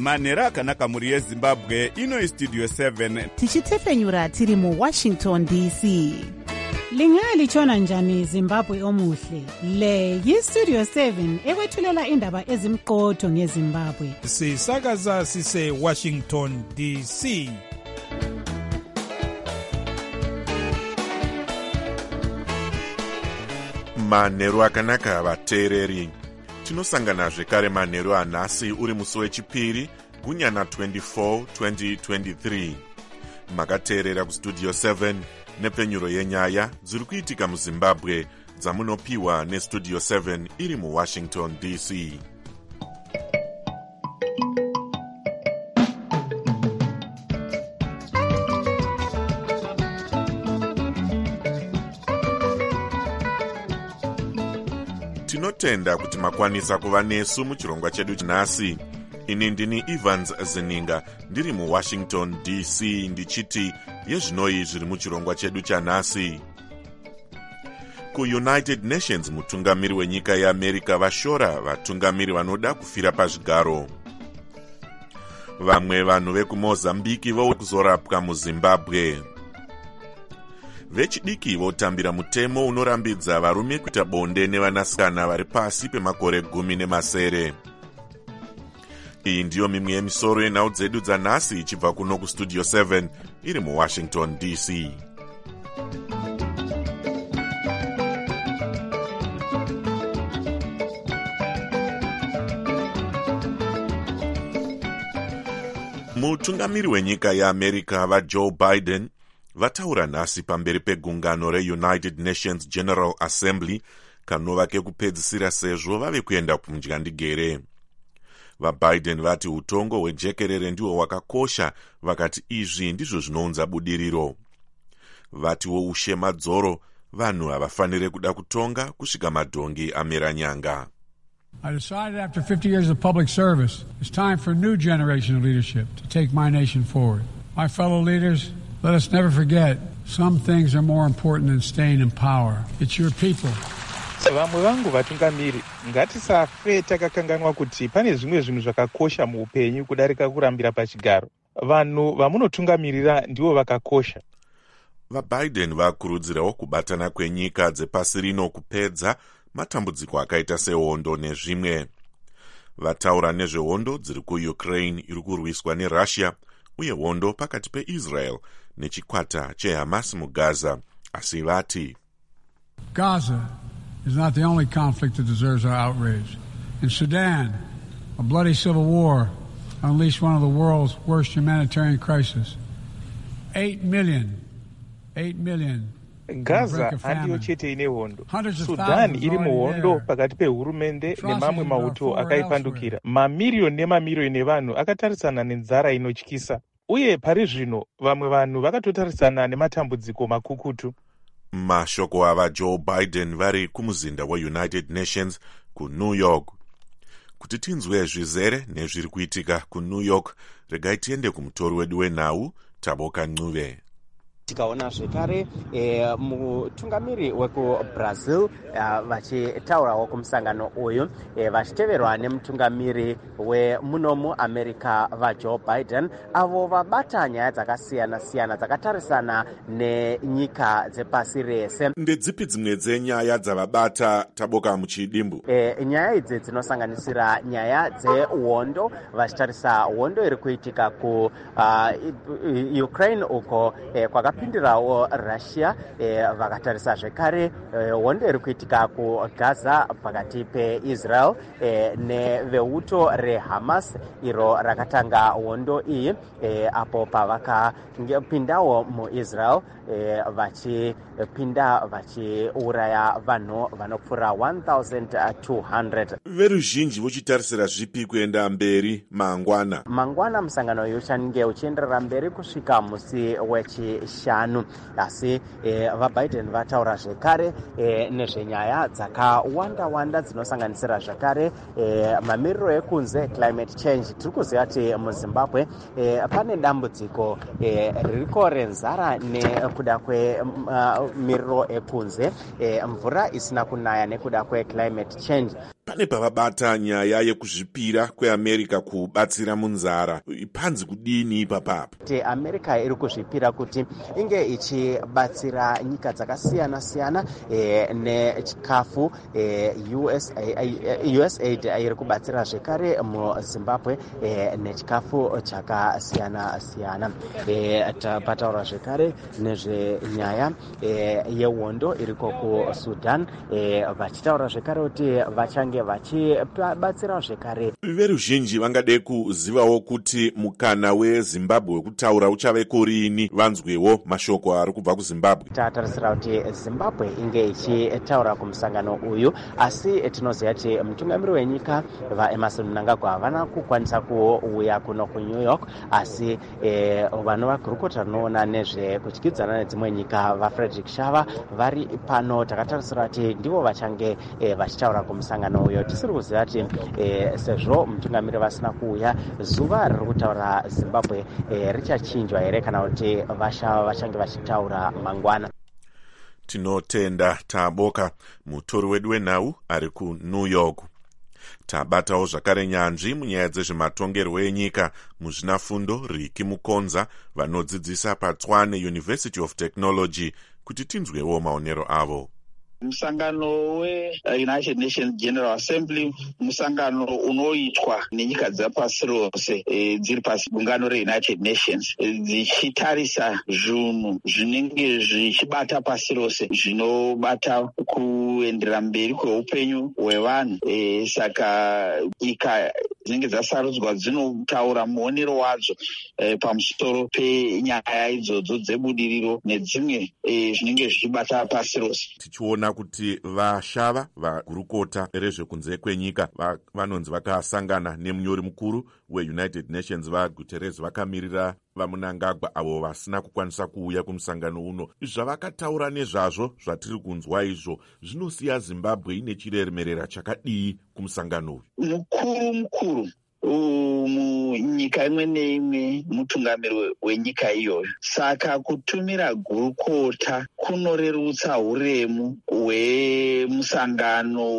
manheru akanaka mhuri yezimbabwe. Ino istudio 7 tichitefenyura tiri muWashington DC. Lingalitshona njani Zimbabwe omuhle? Le yistudio 7 ekwethulela indaba ezimqotho ngeZimbabwe. Sisakaza sise Washington DC. Manheru akanaka vateereri. Tinosangana zvekare manheru anhasi uri musi wechipiri gunyana 24 2023. Makateerera kustudio 7 nepfenyuro yenyaya dziri kuitika muZimbabwe dzamunopiwa nestudio 7 iri muWashington DC. Tinotenda kuti makwanisa kuva nesu muchirongwa chedu chinasi. Ini ndini Evans Zeninga ndiri muWashington DC ndichiti yezvinoi zviri muchirongwa chedu chanhasi. KuUnited Nations mutungamiri wenyika yeAmerica vashora vatungamiri vanoda kufira pazvigaro. Vamwe vanhu vekuMozambiki vokuzorapwa muZimbabwe. Vechidiki votambira mutemo unorambidza varume kuita bonde nevanasikana vari pasi pemakore 10. Iyi ndiyo mimwe yemisoro yenhau dzedu dzanhasi ichibva kuno kustudio 7 iri muWashington DC. Mutungamiri wenyika yeAmerica vaJoe Biden vataura nhasi pamberi pegungano reUnited Nations General Assembly kanova kekupedzisira sezvo vave kuenda kumudyandigere. VaBiden vati utongo hwejekerere ndihwo hwakakosha, vakati izvi ndizvo zvinounza budiriro. Vatiwo ushe madzoro, vanhu havafanire kuda kutonga kusvika madhongi amera nyanga. I decided after 50 years of public service, it's time for a new generation of leadership to take my nation forward. My fellow leaders, let us never forget, some things are more important than staying in power. It's your people. Vamwe vangu vatungamiri, ngatisafe takakanganwa kuti pane zvimwe zvinhu zvakakosha muupenyu kudarika kurambira pachigaro. Vanhu vamunotungamirira ndivo vakakosha. VaBiden vakurudzirawo kubatana kwenyika dzepasi rino kupedza matambudziko akaita sehondo nezvimwe. Vataura nezvehondo dziri kuUkraine iri kurwiswa neRussia uye hondo pakati peIsrael nechikwata cheHamas muGaza, asi vati Gaza is not the only conflict that deserves our outrage. In Sudan, a bloody civil war unleashed one of the world's worst humanitarian crises. 8 million Gaza handiyo chete ine hondo. Sudan iri muhondo pakati pehurumende nemamwe mauto akaipandukira. Mamiriyoni nemamiliyoni evanhu akatarisana nenzara inotyisa. Uye pari zvino vamwe vanhu vakatotarisana nematambudziko makukutu. Mashoko avaJoe Biden vari kumuzinda weUnited Nations kuNew York. Kuti tinzwe zvizere nezviri kuitika kuNew York, regai tiende kumutori wedu wenhau Taboka Ncube. Tikaona zvekare mutungamiri wekuBrazil vachitaurawo kumusangano uyu vachiteverwa nemutungamiri wemunomu America vaJoe Biden, avo vabata nyaya dzakasiyana-siyana dzakatarisana nenyika dzepasi rese. Ndedzipi dzimwe dzenyaya dzavabata Taboka muchidimbu? Nyaya idzi dzinosanganisira nyaya dzehondo, vachitarisa hondo iri kuitika kuUkraine uko kwakapindirawo Russia, vakatarisa zvekare hondo iri kuitika kuGaza pakati peIsrael neveuto reHamas iro rakatanga hondo iyi apo pavakapindawo muIsrael vachipinda vachiuraya vanhu vanopfuura 1200. Veruzhinji vochitarisira zvipi kuenda mberi mangwana musangano uyu uchange uchienderera mberi kusvika musi wechishanu, asi vaBiden vataura zvekare nezvenyaya dzakawanda dzinosanganisira zvakare mamiriro ekunze, climate change. Tiri kuziva kuti muZimbabwe pane dambudziko ririko renzara nekuda kwemiriro ekunze, mvura isina kunaya nekuda kweclimate change. pane pavabata nyaya yekuzvipira kweamerica kubatsira munzara. Panzi kudini ipapapa? Kuti America iri kuzvipira kuti inge ichibatsira nyika dzakasiyana-siyana nechikafu. USAID iri kubatsira zvekare muZimbabwe nechikafu chakasiyana-siyana. Pataura zvekare nezvenyaya yehondo iriko kuSudan, vachitaura zvekare kuti vachange vachibatsira zvekare. Veruzhinji vangade kuzivawo kuti mukana weZimbabwe wekutaura uchaveko rini, vanzwewo mashoko ari kubva kuZimbabwe. Tatarisira kuti Zimbabwe inge ichitaura kumusangano uyu, asi tinoziva kuti mutungamiri wenyika vaEmmerson Mnangagwa havana kukwanisa kuuya kuno kuNew York, asi vanovagurukota rinoona nezvekudyidzana nedzimwe nyika vaFrederick Shava vari pano. Takatarisira kuti ndivo vachange vachitaura kumusangano uyo. Tisiri kuziva kuti sezvo mutungamiri vasina kuuya, zuva riri kutaura Zimbabwe richachinjwa here kana kuti vachange vachitaura mangwana. Tinotenda Taboka, mutori wedu wenhau ari kuNew York. Tabatawo zvakare nyanzvi munyaya dzezvematongerwo enyika muzvinafundo Riki Mukonza vanodzidzisa paTshwane University of Technology, kuti tinzwewo maonero avo. Musangano we-United Nations General Assembly musangano unoitwa nenyika dzapasi rose dziri pasi gungano reUnited Nations dzichitarisa zvinhu zvinenge zvichibata pasi rose, zvinobata kuendera mberi kweupenyu hwevanhu. Saka nyika dzinenge dzasarudzwa dzinotaura muonero wadzo pamusoro penyaya idzodzo dzebudiriro nedzimwe zvinenge zvichibata pasi rose. Tichiona kuti vashava vagurukota rezvekunze kwenyika vanonzi vakasangana nemunyori mukuru weUnited Nations vaGuterres vakamirira vaMnangagwa avo vasina kukwanisa kuuya kumusangano uno. Zvavakataura nezvazvo zvatiri kunzwa izvo zvinosiya Zimbabwe ine chiremerera chakadii kumusangano uyu? Mukuru munyika imwe neimwe mutungamiri wenyika iyoyo. Saka kutumira gurukota kunorerutsa uremu hwemusangano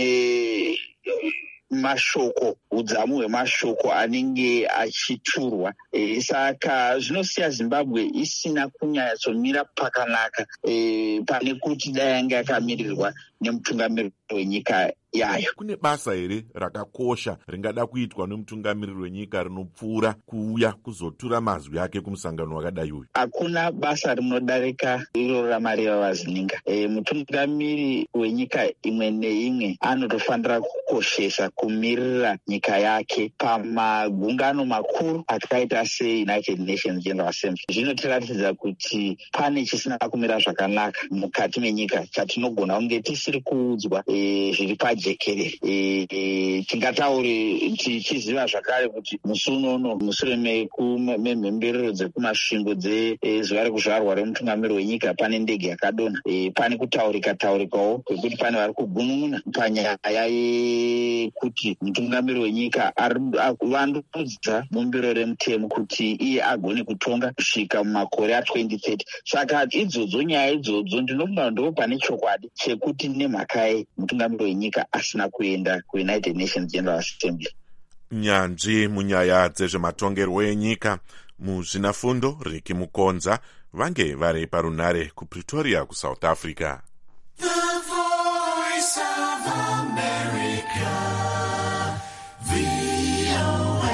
mashoko, udzamu hwemashoko anenge achiturwa. Saka zvinosiya Zimbabwe isina kunyatsomira pakanaka pane kuti dai yange yakamirirwa nemutungamiriri wenyika yayo. Kune basa here rakakosha ringada kuitwa nemutungamiriri wenyika rinopfuura kuuya kuzotura mazwi ake kumusangano wakadai uyu? Hakuna basa rinodarika iroro raMareva Vazininga. Mutungamiriri wenyika imwe neimwe anotofanira kukoshesa kumirira nyika yake pamagungano makuru akaita seUnited Nations General Assembly. Zvinotiratidza kuti pane chisina kumira zvakanaka mukati menyika chatinogona kunge tisiri kuudzwa zviri pajekerere. Tingataure tichiziva zvakare kuti musi unono, mushure memhemberero dzekumasvingo dzezuva rekuzvarwa remutungamiri wenyika, pane ndege yakadonha. Pane kutaurikawo kwekuti pane vari kugunun'una panyaya yekuti mutungamiri wenyika vandudza bumbiro remutemo kuti iye agone kutonga kusvika mumakore a2030. Saka idzodzo nyaya idzodzo ndinofunga ndo pane chokwadi chekuti nemhaka mutungamiri wenyika asina kuenda kuUnited Nations General Assembly. Nyanzvi munyaya dzezvematongerwo enyika muzvinafundo Riki Mukonza vange vari parunare kuPretoria kuSouth Africa. The Voice of America, VOA.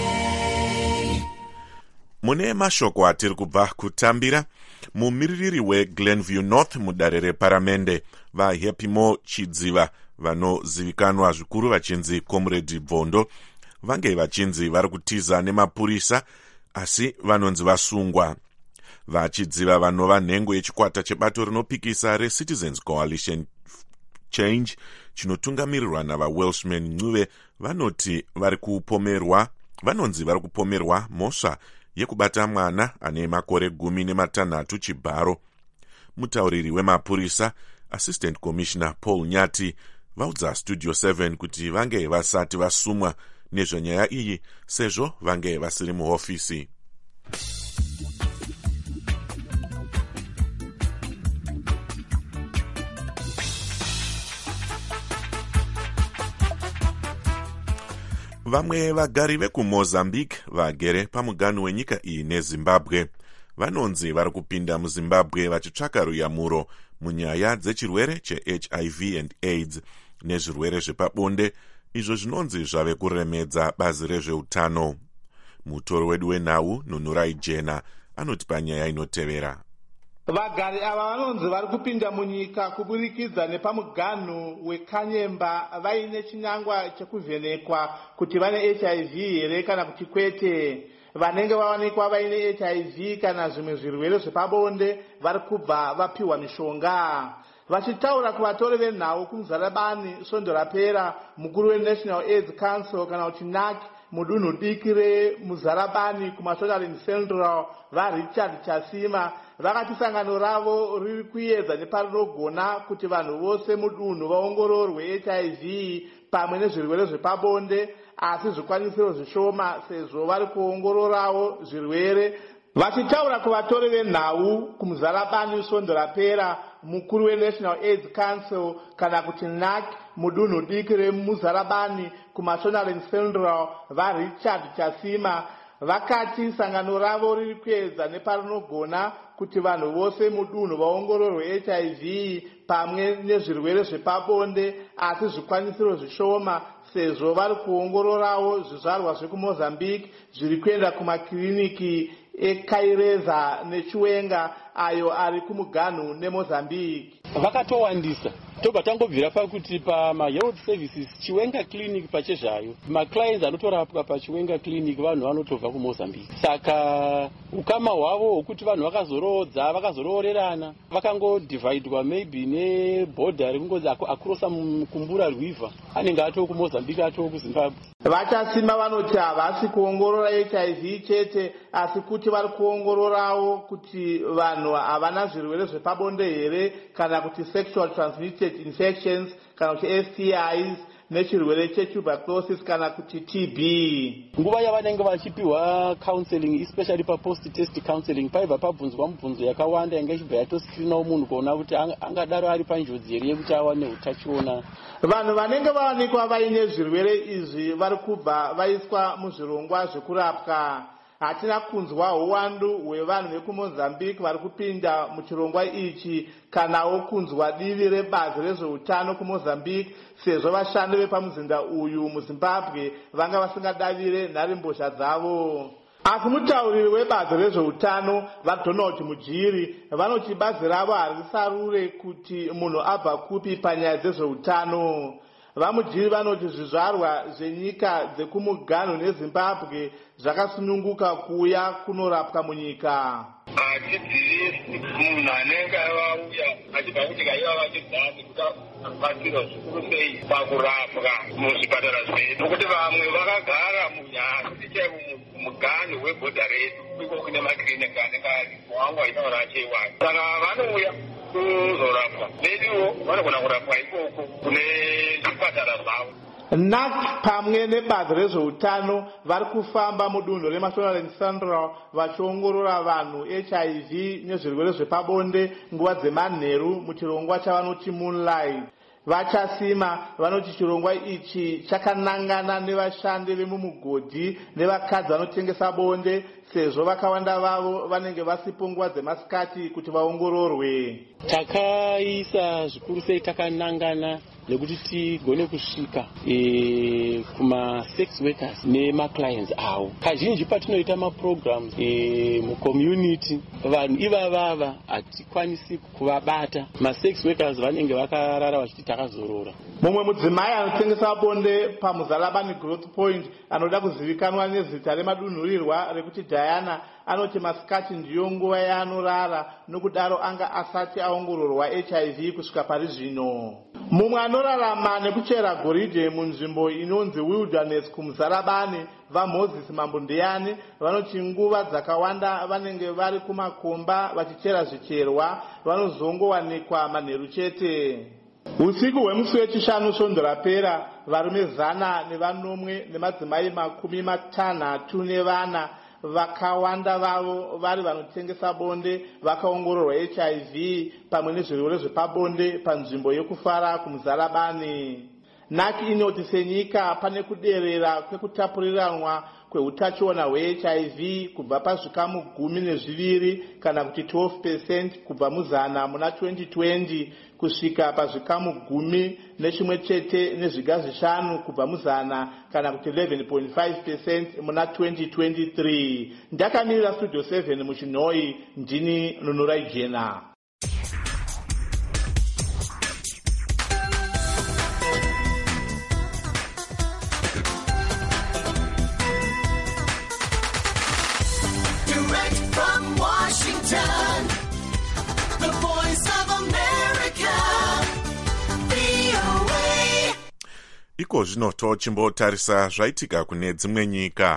Mune mashoko atiri kubva kutambira, mumiririri weGlenview North mudare reparamende vaHepimo Chidziva vanozivikanwa zvikuru vachinzi Comrade Bvondo vange vachinzi vari kutiza nemapurisa asi vanonzi vasungwa. Vachidziva vanova nhengo yechikwata chebato rinopikisa reCitizens Coalition Change chinotungamirirwa navaWelshman Ncube vanonzi vari kupomerwa mhosva yekubata mwana ane makore 16 chibharo. Mutauriri wemapurisa Assistant Commissioner Paul Nyati vaudza Studio 7 kuti vange vasati vasumwa nezvenyaya iyi sezvo vange vasiri muhofisi. vamwe vagari vekumozambique vagere pamuganhu wenyika iyi nezimbabwe vanonzi vari kupinda muzimbabwe vachitsvaka ruyamuro munyaya dzechirwere chehiv and aids nezvirwere zvepabonde izvo zvinonzi zvave kuremedza bazi rezveutano. Mutori wedu wenhau Nunurai Jena anotipa nyaya inotevera. Vagari ava vanonzi vari kupinda munyika kuburikidza nepamuganhu wekanyemba vaine chinyangwa chekuvhenekwa kuti vane HIV here kana kuti kwete. Vanenge vawanikwa vaine HIV kana zvimwe zvirwere zvepabonde vari kubva vapiwa mishonga. Vachitaura kuvatori venhau kumuzarabani svondo rapera, mukuru weNational AIDS Council kana kuti NAC mudunhu diki remuzarabani kuMashonaland Central vaRichard Chasima vakati sangano ravo riri kuedza neparinogona kuti vanhu vose mudunhu vaongororwe HIV pamwe nezvirwere zvepabonde, asi zvikwanisiro zvishoma sezvo vari kuongororawo zvirwere. Vachitaura kuvatori venhau kumuzarabani svondo rapera, mukuru weNational AIDS Council kana kuti NAC mudunhu diki remuzarabani kuMashonaland Central vaRichard Chasima vakati sangano ravo riri kuedza neparinogona kuti vanhu vose mudunhu vaongororwe HIV pamwe nezvirwere zvepabonde, asi zvikwanisiro zvishoma sezvo vari kuongororawo zvizvarwa zvekuMozambique zviri kuenda kumakiriniki eKaireza neChiwenga ayo ari kumuganhu neMozambique. Vakatowandisa tobva tangobvira pakuti pamahealth services Chiwenga clinic pachezvayo maclients anotorapwa paChiwenga clinic vanhu vanotobva kuMozambique. Saka ukama hwavo hwokuti vanhu vakazoroodza vakazoroorerana vakangodivhaidwa maybe nebhodha rekungozi akurosa kumbura river anenge atoo kuMozambique atoo kuZimbabwe. Vachasima vanoti havasi kuongorora HIV chete asi kuti vari kuongororawo kuti vanhu havana zvirwere zvepabonde here kana kuti sexual transmitted infections kana kuti STIs nechirwere chetuberculosis kana kuti TB. Nguva yavanenge vachipiwa counseling especially post test counseling paibva pabvunzwa mibvunzo yakawanda yanga ichibva yatoscreena munhu kuona kuti angadaro ari panjodzi here yekuti awane utachiona. Vanhu vanenge vawanikwa vaine zvirwere izvi vari kubva vaiswa muzvirongwa zvekurapwa. Hatina kunzwa uwandu hwevanhu vekuMozambique vari kupinda muchirongwa ichi kanawo kunzwa divi rebazi rezveutano kuMozambique sezvo vashandi vepamuzinda uyu muZimbabwe vanga vasingadavire nharembozha dzavo. Asi mutauriri webazi rezveutano vaDonald Mujiri vanoti bazi ravo harisarure kuti munhu abva kupi panyaya dzezveutano. VaMujiri vanoti zvizvarwa zvenyika dzekumuganhu neZimbabwe zvakasununguka kuuya kunorapwa munyika. Hatidzivi munhu anenge vauya achibva kunyika ivava chedzasi kuti abatsirwa zvikuru sei pakurapwa muzvipatara zvedu, nokuti vamwe vakagara munyasi chaivo muganhu webhodha redu iko kune makirinika anenge ari wangwa itaura acheiwani. Saka vanouya kuzorapwa veduwo vanogona kurapwa ikoko kune zvipatara zvavo. NAC pamwe nebazi rezveutano vari kufamba mudunhu reMashonaland Central vachiongorora vanhu HIV nezvirwere zvepabonde nguva dzemanheru muchirongwa chavanoti Moonlight. Vachasima vanoti chirongwa ichi chakanangana nevashandi vemumugodhi nevakadzi vanotengesa bonde sezvo vakawanda vavo vanenge vasipo nguva dzemasikati kuti vaongororwe. Takaisa zvikuru sei takanangana nekuti tigone kusvika kuma-sex workers nemaclients avo. Kazhinji patinoita maprograms mucommunity vanhu ivavava hatikwanisi kuvabata. Ma-sex workers vanenge vakarara vachiti takazorora. Mumwe mudzimai anotengesa bonde paMuzarabani Growth Point anoda kuzivikanwa nezita remadunhurirwa rekuti Diana anoti masikati ndiyo nguva yaanorara nokudaro anga asati aongororwa HIV kusvika pari zvino. Mumwe anorarama nekuchera goridhe munzvimbo inonzi Wilderness kuMuzarabani vaMoses Mambondeyani vanoti nguva dzakawanda vanenge vari kumakomba vachichera zvicherwa vanozongowanikwa manheru chete. Usiku hwemusi wechishanu svondo rapera varume 100 nemadzimai 64 vakawanda vavo vari vanotengesa bonde vakaongororwa HIV pamwe nezvirwere zvepabonde panzvimbo yekufara kuMuzarabani. naki inoti senyika pane kuderera kwekutapuriranwa kweutachiona hweHIV kubva pazvikamu 12 kana kuti 12% kubva muzana muna 2020 kusvika pazvikamu 10.5 kubva muzana kana kuti 11.5% muna 2023. Ndakamirira Studio 7 muchinhoi, ndini Nunurai Jena. Iko zvino tochimbotarisa zvaitika kune dzimwe nyika.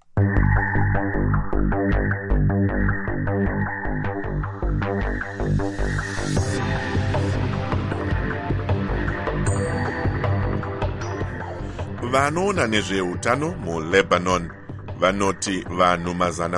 Vanoona nezveutano muLebanon vanoti vanhu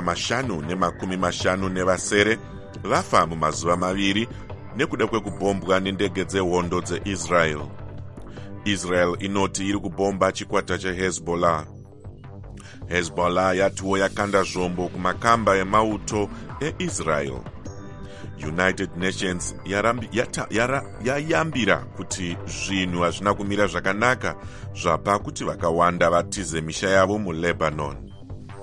550 vafa mumazuva maviri nekuda kwekubhombwa nendege dzehondo dzeIsrael. Israel inoti iri kubhomba chikwata cheHezbollah. Hezbollah yatiwo yakanda zvombo kumakamba emauto eIsrael. United Nations yayambira kuti zvinhu hazvina kumira zvakanaka zvapa kuti vakawanda vatize misha yavo muLebanon.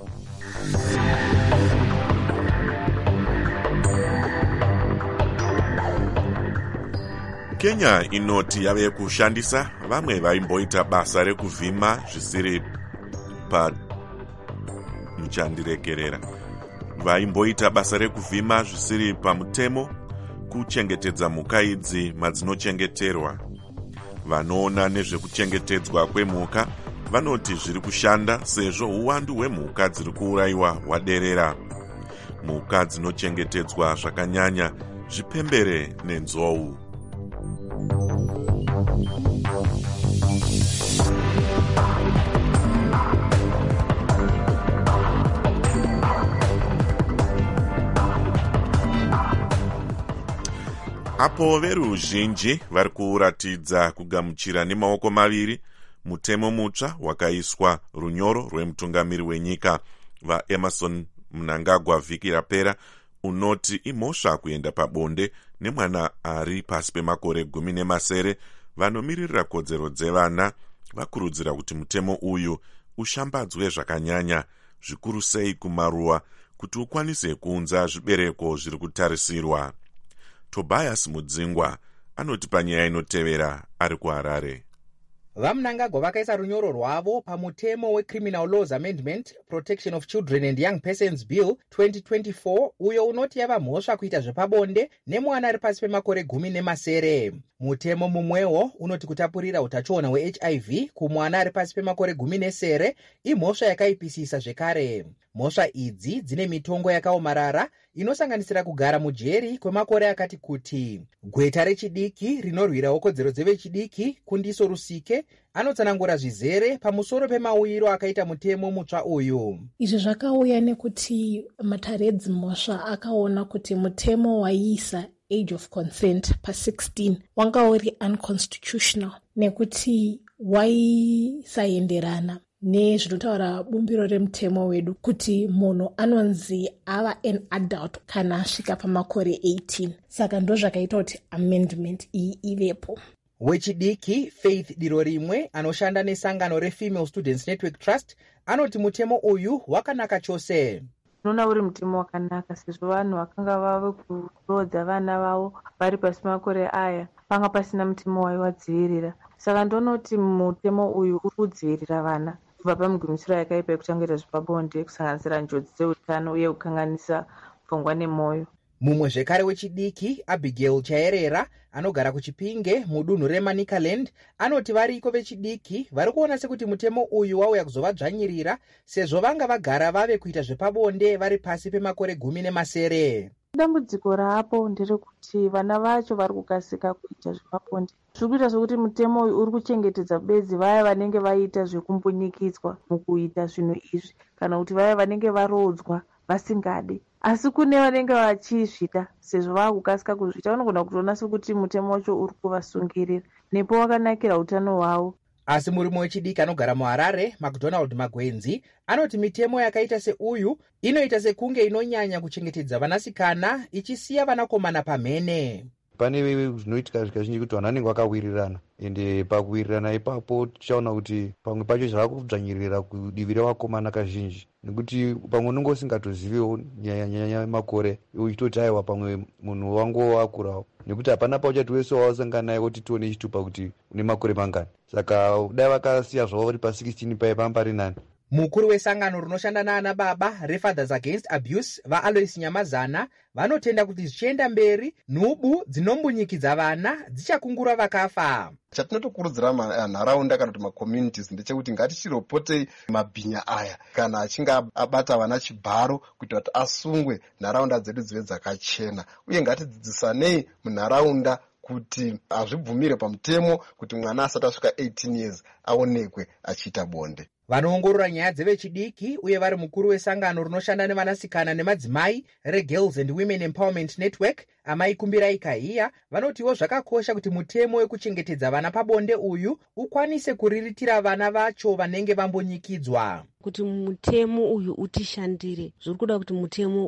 Kenya inoti yave kushandisa vamwe vaimboita basa rekuvhima zvisiri vaimboita basa rekuvhima zvisiri pamutemo kuchengetedza mhuka idzi madzinochengeterwa. Vanoona nezvekuchengetedzwa kwemhuka vanoti zviri kushanda sezvo uwandu hwemhuka dziri kuurayiwa hwaderera. Mhuka dzinochengetedzwa zvakanyanya zvipembere nenzou. Apo veruzhinji vari kuratidza kugamuchira nemaoko maviri mutemo mutsva wakaiswa runyoro rwemutungamiri wenyika vaEmerson Mnangagwa vhiki rapera unoti imhosva kuenda pabonde nemwana ari pasi pemakore 18 vanomiririra kodzero dzevana vakurudzira kuti mutemo uyu ushambadzwe zvakanyanya zvikuru sei kumaruwa kuti ukwanise kuunza zvibereko zviri kutarisirwa. Tobias Mudzingwa anoti panyaya inotevera ari kuHarare. VaMnangagwa vakaisa runyoro rwavo pamutemo weCriminal Laws Amendment Protection of Children and Young Persons Bill 2024 uyo unoti yava mhosva kuita zvepabonde nemwana ari pasi pemakore 18. Mutemo mumwewo unoti kutapurira utachiona hweHIV kumwana ari pasi pemakore 18 imhosva yakaipisisa zvekare. Mhosva idzi dzine mitongo yakaomarara inosanganisira kugara mujeri kwemakore akati kuti. Gweta rechidiki rinorwirawo kodzero dzevechidiki Kundiso Rusike anotsanangura zvizere pamusoro pemauyiro akaita mutemo mutsva uyu. Izvi zvakauya nekuti matare edzimhosva akaona kuti mutemo waiisa age of consent pa16 wanga uri unconstitutional nekuti waisaenderana nezvinotaura bumbiro remutemo wedu kuti munhu anonzi ava an adult kana asvika pamakore 18. Saka ndo zvakaita kuti amendment iyi ivepo. Wechidiki Faith Dirorimwe anoshanda nesangano reFemale Students Network Trust anoti mutemo uyu wakanaka chose. Nona uri mutemo wakanaka sezvo vanhu vakanga vave kurodza vana vavo vari pasi makore aya panga pasina mutemo waivadzivirira. Saka ndonoti mutemo uyu uri kudzivirira vana kubva pamugumisiro yakaipa yekuchengeta zvepabonde kusanganisira njodzi dzeutano uye kukanganisa pfungwa nemwoyo. Mumwe zvekare wechidiki Abigail Chaerera anogara kuChipinge mudunhu reManicaland anoti variko vechidiki vari kuona sekuti mutemo uyu wauya kuzovadzvanyirira sezvo vanga vagara vave kuita zvepabonde vari pasi pemakore 18. Dambudziko rapo nderekuti vana vacho vari kukasika kuita zvepabonde. Zviri kuita sokuti mutemo uyu uri kuchengetedza bedzi vaya vanenge vaita zvekumbunyikidzwa mukuita zvinhu izvi kana kuti vaya vanenge varodzwa vasingade. Asi kune vanenge vachizvida sezvo vakukasika kuzvita vanogona kutoona sekuti mutemo wacho uri kuvasungirira nepo wakanakira utano hwavo. Asi murume wechidiki anogara muHarare, McDonald Magwenzi, anoti mitemo yakaita seuyu inoita sekunge inonyanya kuchengetedza vanasikana ichisiya vanakomana pamhene. Pane zvinoitika zvizhinji kuti vanhu vanenge vakawirirana, ende pakuwirirana ipapo tichaona kuti pamwe pacho zvava kudzvanyirira kudivi revakomana kazhinji, nekuti pamwe unenge usingatoziviwo nyaya makore uchitoti aiwa pamwe munhu wangu wakurawo, nekuti hapana pauchati wese wausangana naye woti tione chitupa kuti une makore mangani. Saka dai vakasiya zvavo vari pa16 paipa pari nani. Mukuru wesangano rinoshanda naana baba reFathers Against Abuse vaAlois Nyamazana vanotenda kuti zvichienda mberi nhubu dzinombunyikidzwa vana dzichakungura vakafa. Chatinotokurudzira nharaunda kana kuti macommunities ndechekuti ngatichiripotei mabhinya aya kana achinge abata vana chibharo kuita kuti asungwe, nharaunda dzedu dzive dzakachena, uye ngatidzidzisanei munharaunda kuti hazvibvumire pamutemo kuti mwana asati asvika 18 years aonekwe achiita bonde. Vanoongorora nyaya dzevechidiki uye vari mukuru wesangano rinoshanda nevanasikana nemadzimai reGirls and Women Empowerment Network Amai Kumbirai Kahiya vanotiwo zvakakosha kuti mutemo wekuchengetedza vana pabonde uyu ukwanise kuriritira vana vacho vanenge vambonyikidzwa. Kuti mutemo uyu utishandire, zviri kuda kuti mutemo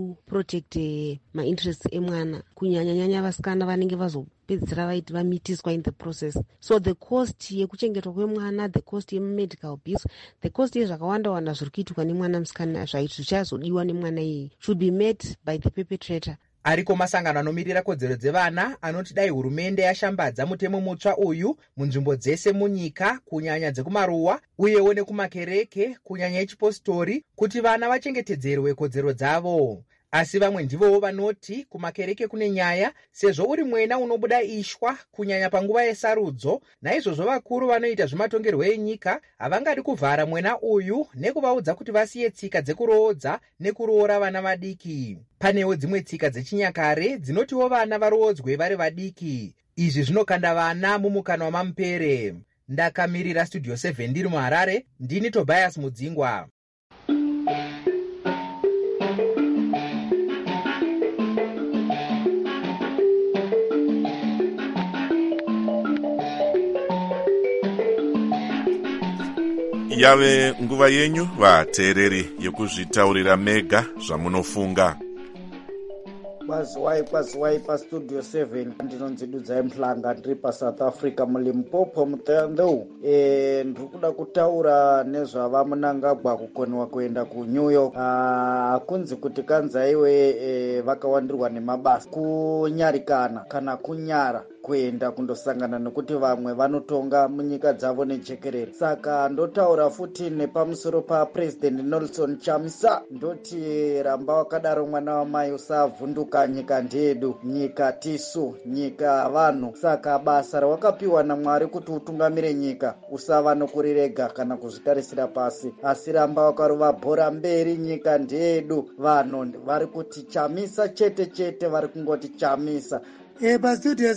uprotecte mainterests emwana, kunyanya vasikana vanenge vazopedzisira vaiti vamitiswa in the process. So the cost yekuchengetwa kwemwana, the cost yemedical bills, the cost yezvakawanda zviri kuitika nemwana musikana zvichazodiwa nemwana iyi should be met by the perpetrator. Ariko masangano anomirira kodzero dzevana anoti dai hurumende yashambadza mutemo mutsva uyu munzvimbo dzese munyika, kunyanya dzekumaruwa uyewo nekumakereke, kunyanya echipositori, kuti vana vachengetedzerwe kodzero dzavo. Asi vamwe ndivowo vanoti kumakereke kune nyaya, sezvo uri mwena unobuda ishwa kunyanya panguva yesarudzo, naizvozvo vakuru vanoita zvematongerwo enyika havangadi kuvhara mwena uyu nekuvaudza kuti vasiye tsika dzekuroodza nekuroora vana vadiki. Panewo dzimwe tsika dzechinyakare dzinotiwo vana varoodzwe vari vadiki. Izvi zvinokanda vana mumukana wamamupere. Ndakamirira Studio 7 ndiri muHarare, ndini Tobias Mudzingwa. Yave nguva yenyu vateereri yekuzvitaurira mega zvamunofunga. Kwaziwai paStudio 7 ndinonzi Dudzai Mhlanga ndiri paSouth Africa muLimpopo muThandou. Ndiri kuda kutaura nezvava Mnangagwa kukoniwa kuenda kuNew York. Kunzi kuti kanzaiwe vakawandirwa nemabasa kunyarikana kana kunyara kuenda kundosangana nekuti vamwe vanotonga munyika dzavo nejekerere. Saka ndotaura futi nepamusoro paPresident Nelson Chamisa ndoti ramba wakadaro mwana wamai usavhunduka, nyika ndedu, nyika tisu, nyika vanhu. Saka basa rawakapiwa naMwari kuti utungamire nyika usava nokurirega kana kuzvitarisira pasi, asi ramba wakarova bhora mberi, nyika ndedu, vanhu vari kuti Chamisa chete chete, vari kungoti Chamisa. PaStudio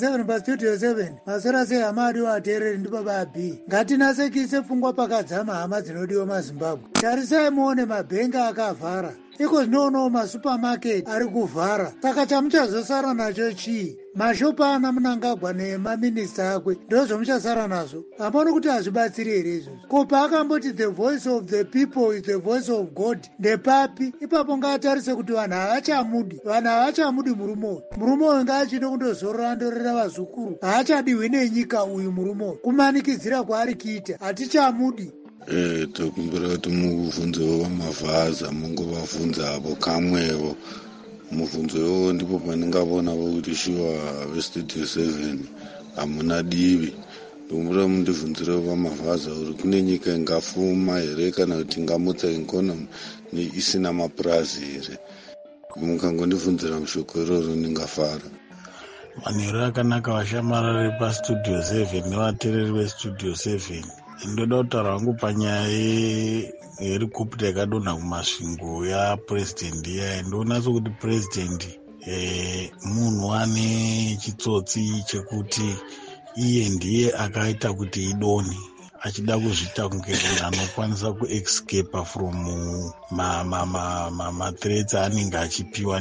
7 masora sei hama adiwa ateereri ndi baba B. Ngatinasekise pfungwa pakadzama hama dzinodiwa maZimbabwe. Tarisai muone mabhenga akavhara, iko zvinoonawo masupermarket ari kuvhara. Saka chamuchazosara nacho chii? Mashopa ana Mnangagwa nemaminista akwe ndozvamuchasara nazvo. Hapana kuti hazvibatsiri here izvozvo? Ko paakamboti the voice of the people is the voice of God ndepapi? Ipapo ngaatarise kuti vanhu havachamudi murume uyu ngaachide kundozorora andorera vazukuru. Haachadiwi nenyika uyu murume uyu, kumanikidzira kwaari kuita hatichamudi. Tokumbira kuti mukuvhunzawo vamavhaza mungovavhunza avo kamwewo. Mubvunzo iwowo ndipo pandingavona kuti shuwa veStudio 7 hamuna divi. Ndokumbira mundibvunzirewo vamavhaza kuti kune nyika ingafuma here kana kuti ingamutsa ikonomi isina mapurazi here. Mukangondibvunzira mushoko iroro ndingafara. Manheru akanaka vashamarari paStudio 7 nevateereri veStudio 7. Ndoda kutaura hangu panyaya yehelikopta yakadonha kumasvingo yaPresident iya. Ndoona sokuti President munhu ane chitsotsi chekuti iye ndiye akaita kuti idonhe, achida kuzvita kunge munhu anokwanisa kuescapa from mathreats anenge achipiwa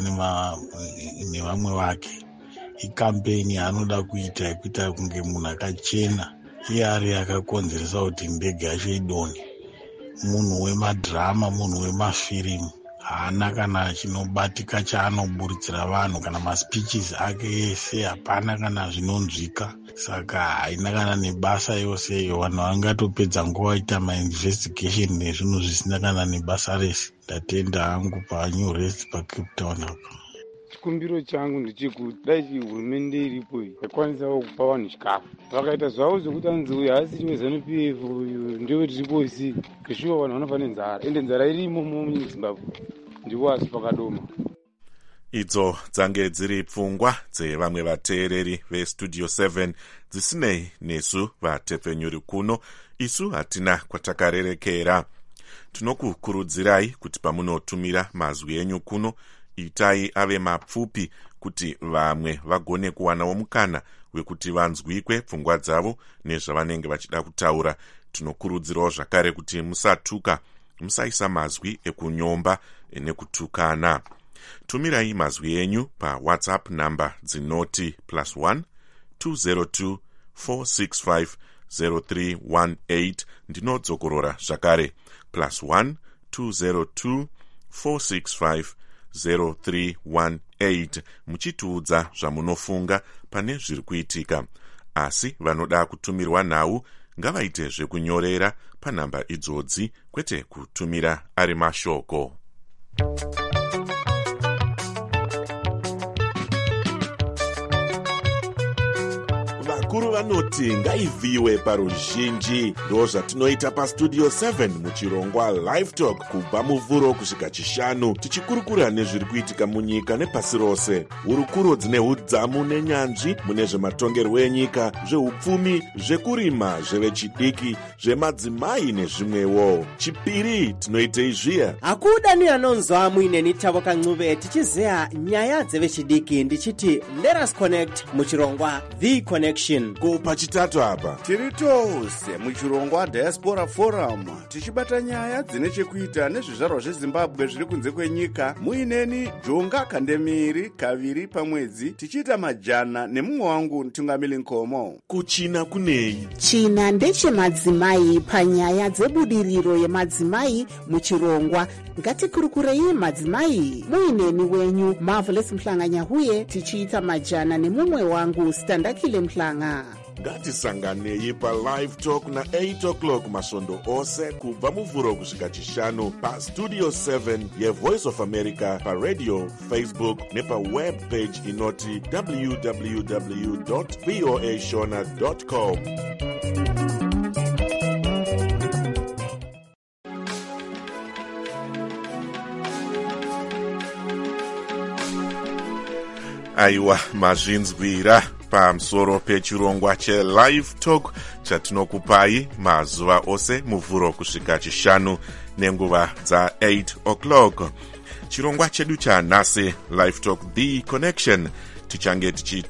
nevamwe vake. Ikampeni yaanoda kuita yekuita kunge munhu akachena iyari yakakonzeresa kuti ndege yacho idonhe. Munhu wemadhirama, munhu wemafirimu haana kana chinobatika chaanoburitsira vanhu kana maspeeches ake ese hapana kana zvinonzwika. Saka haina kana nebasa yose iyo, vanhu vangatopedza nguva vaita mainvestigation nezvinhu zvisina kana nebasa rese. Ndatenda hangu panew rest paCape Town apa. Chikumbiro changu ndechekuti dai hurumende iripo yakwanisawo kupa vanhu chikafu. Vakaita zvavo zvokuti anzi uyu haasiri weZANU-PF uyu ndewe tiriposi, keshuwa vanhu vanofa nenzara, ende nzara irimo muZimbabwe ndiwo asi pakadoma. Idzo dzange dziri pfungwa dzevamwe vateereri veStudio 7 dzisinei nesu vatepfenyuri kuno. Isu hatina kwatakarerekera. Tinokukurudzirai kuti pamunotumira mazwi enyu kuno, itai ave mapfupi kuti vamwe vagone kuwanawo mukana wekuti vanzwikwe pfungwa dzavo nezvavanenge vachida kutaura. Tinokurudzirawo zvakare kuti musatuka, musaisa mazwi ekunyomba nekutukana. Tumirai mazwi enyu pa WhatsApp namba dzinoti +1 202 465 0318. Ndinodzokorora zvakare +1 202 465 0318, muchitiudza zvamunofunga pane zviri kuitika. Asi vanoda kutumirwa nhau ngavaite zvekunyorera panhamba idzodzi, kwete kutumira ari mashoko. Vakuru vanoti ngaivhiwe paruzhinji. Ndo zvatinoita paStudio 7 muchirongwa Live Talk kubva muvhuro kusvika chishanu, tichikurukura nezviri kuitika munyika nepasi rose. Hurukuro dzine udzamu nenyanzvi mune zvematongerwo enyika, zveupfumi, zvekurima, zvevechidiki, zvemadzimai nezvimwewo. Chipiri tinoitei zviya. Hakudani anonzwa muineni Tavo Kanxube tichizeya nyaya dzevechidiki, ndichiti let us connect muchirongwa The Connection. Ko pachitatu apa tiri tose muchirongwa Diaspora Forum, tichibata nyaya dzine chekuita nezvizvarwa zveZimbabwe zviri kunze kwenyika. Muineni Jonga Kandemiri kaviri pamwedzi, tichiita majana nemumwe wangu Ntungamili Nkomo. Kuchina kunei? China ndechemadzimai. Panyaya dzebudiriro yemadzimai muchirongwa ngatikurukurei madzimai. Muineni wenyu Marvelous Mhlanganyahuye, tichiita majana nemumwe wangu Standakile Mhlanga. Ngatisanganei paLive Talk na 8 o'clock masvondo ose kubva muvhuro kusvika chishanu paStudio 7 yeVoice of America, paradio, Facebook nepaweb page inoti www.voashona.com. Aiwa, mazvinzwira pamusoro pechirongwa cheLive Talk chatinokupai mazuva ose muvhuro kusvika chishanu nenguva dza8 o'clock. Chirongwa chedu chanhasi Live Talk The Connection tichange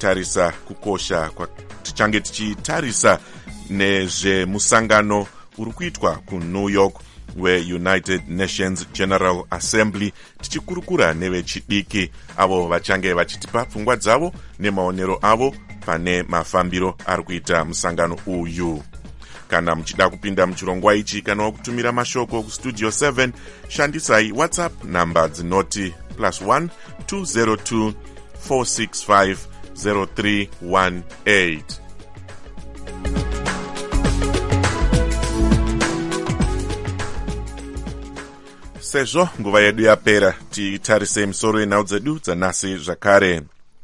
tichitarisa nezvemusangano uri kuitwa kuNew York weUnited Nations General Assembly, tichikurukura nevechidiki avo vachange vachitipa pfungwa dzavo nemaonero avo pane mafambiro ari kuita musangano uyu. Kana muchida kupinda muchirongwa ichi kana kutumira mashoko kuStudio 7, shandisai WhatsApp namba dzinoti +1 202 465 0318. Sezvo nguva yedu yapera, titarise misoro yenhau dzedu dzanhasi zvakare.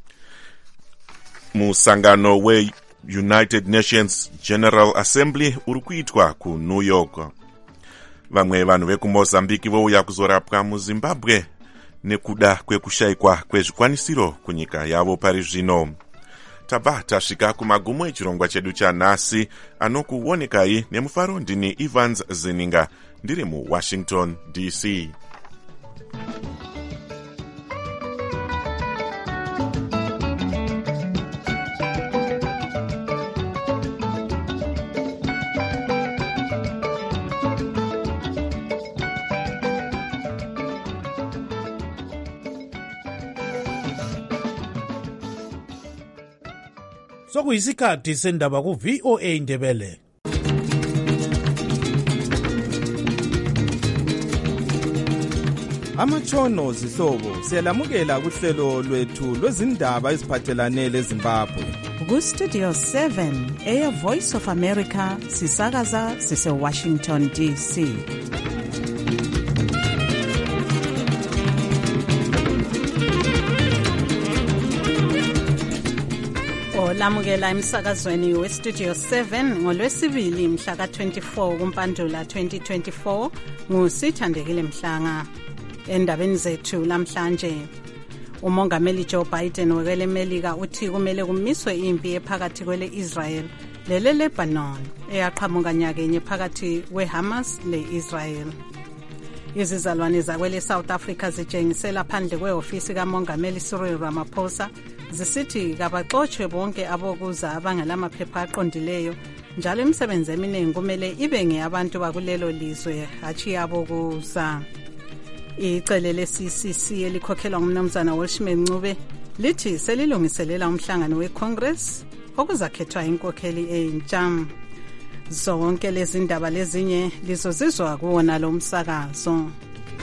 Musangano weUnited Nations General Assembly uri kuitwa kuNew York. Vamwe vanhu vekuMozambique vouya kuzorapwa muZimbabwe nekuda kwekushayikwa kwezvikwanisiro kunyika yavo pari zvino. Tabva tasvika kumagumo echirongwa chedu chanhasi, anokuonekai nemufaro. Ndini Evans Zeninga, ndiri muWashington DC. sokuyisikhathi sendaba ku-VOA Indebele. Amatshono zihlobo siyalamukela kuhlelo lwethu lwezindaba eziphathelane leZimbabwe. Ku-Studio 7 Air Voice of America sisakaza sise-Washington DC. Olamukela emsakazweni we-Studio 7 ngolwesibili mhla ka-24 kuMpandula 2024 nguSithandekile Mhlanga. Endabeni zethu lamhlanje, umongameli Joe Biden wekele Melika uthi kumele kumiswe impi ephakathi kwele-Israel lele-Lebanon eyaqhamuka nyakenye phakathi kwe-Hamas le-Israel. Izizalwane zakwele South Africa zitshengisela phandle kwe-ofisi kamongameli Cyril Ramaphosa zisithi kabaxotshwe bonke abokuza abangelamaphepha aqondileyo, njalo imisebenzi eminingi kumele ibe ngeyabantu bakulelo lizwe hatshi abokuza. Icele le-CCC elikhokhelwa ngumnumzana Welshman Ncube lithi selilungiselela umhlangano we-Congress okuzakhethwa inkokheli entsha. Zonke lezi ndaba lezinye lizozizwa kuwona lo msakazo.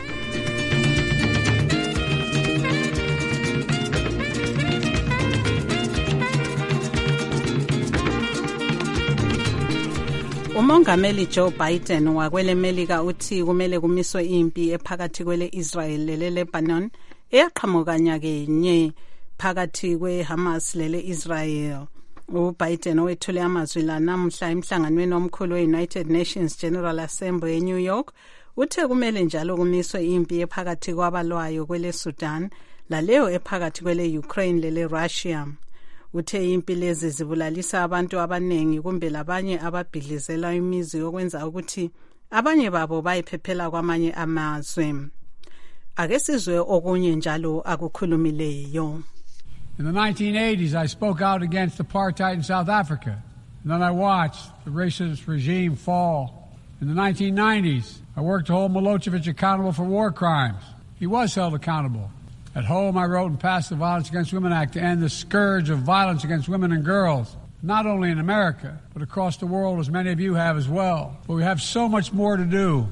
Umongameli Joe Biden wakwele Melika uthi kumele kumiswe impi ephakathi kwele-Israel lele-Lebanon eyaqhamuka nyakenye phakathi kwe-Hamas lele-Israel. UBiden owethule amazwi la namuhla emhlanganweni omkhulu we-United Nations General Assembly eNew York uthe kumele njalo kumiswe impi ephakathi kwabalwayo kwele-Sudan laleyo ephakathi kwele-Ukraine lele-Russia. Uthe impi lezi zibulalisa abantu abanengi kumbe labanye ababhidlizela imizi yokwenza ukuthi abanye babo bayiphephela kwamanye amazwe. Ake sizwe okunye njalo akukhulumileyo. In the 1980s, I spoke out against apartheid in South Africa, and then I watched the racist regime fall. In the 1990s, I worked to hold Milosevic accountable for war crimes. He was held accountable. At home, I wrote and passed the Violence Against Women Act to end the scourge of violence against women and girls, not only in America, but across the world, as many of you have as well. But we have so much more to do.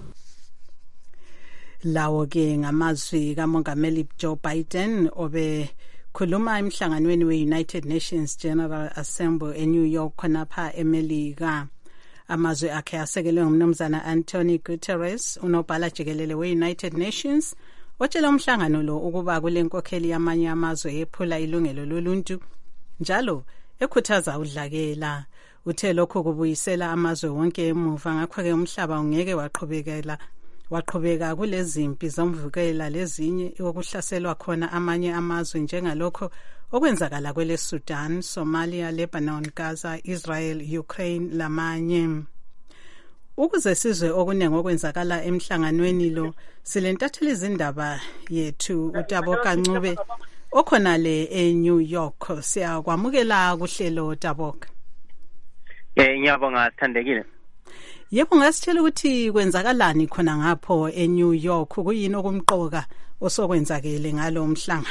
Lawo ke ngamazwi kamongameli Joe Biden obe khuluma emhlanganweni we-United Nations General Assembly eNew York khonapha eMelika. Amazwi akhe asekelwe ngumnumzana Antonio Guterres, unobhala jikelele we-United Nations, otshela umhlangano lo ukuba kule nkokheli yamanye amazwe ephula ilungelo loluntu njalo ekhuthaza udlakela. Uthe lokho kubuyisela amazwe wonke emuva, ngakho-ke umhlaba ungeke waqhubeka kulezimpi zomvukela lezinye okuhlaselwa khona amanye amazwe njengalokho okwenzakala kwele Sudan, Somalia, Lebanon, Gaza, Israel, Ukraine lamanye. Ukuze sizwe okuningi okwenzakala emhlanganweni lo, silentathela izindaba yethu uTaboka Ncube okhona le eNew York. Siyakwamukela kuhlelo Taboka. Ngiyabonga Sithandekile. Yebo, ngasitshela ukuthi kwenzakalani khona ngapho eNew York, kuyini okumqoka osokwenzakele ngalo mhlangano?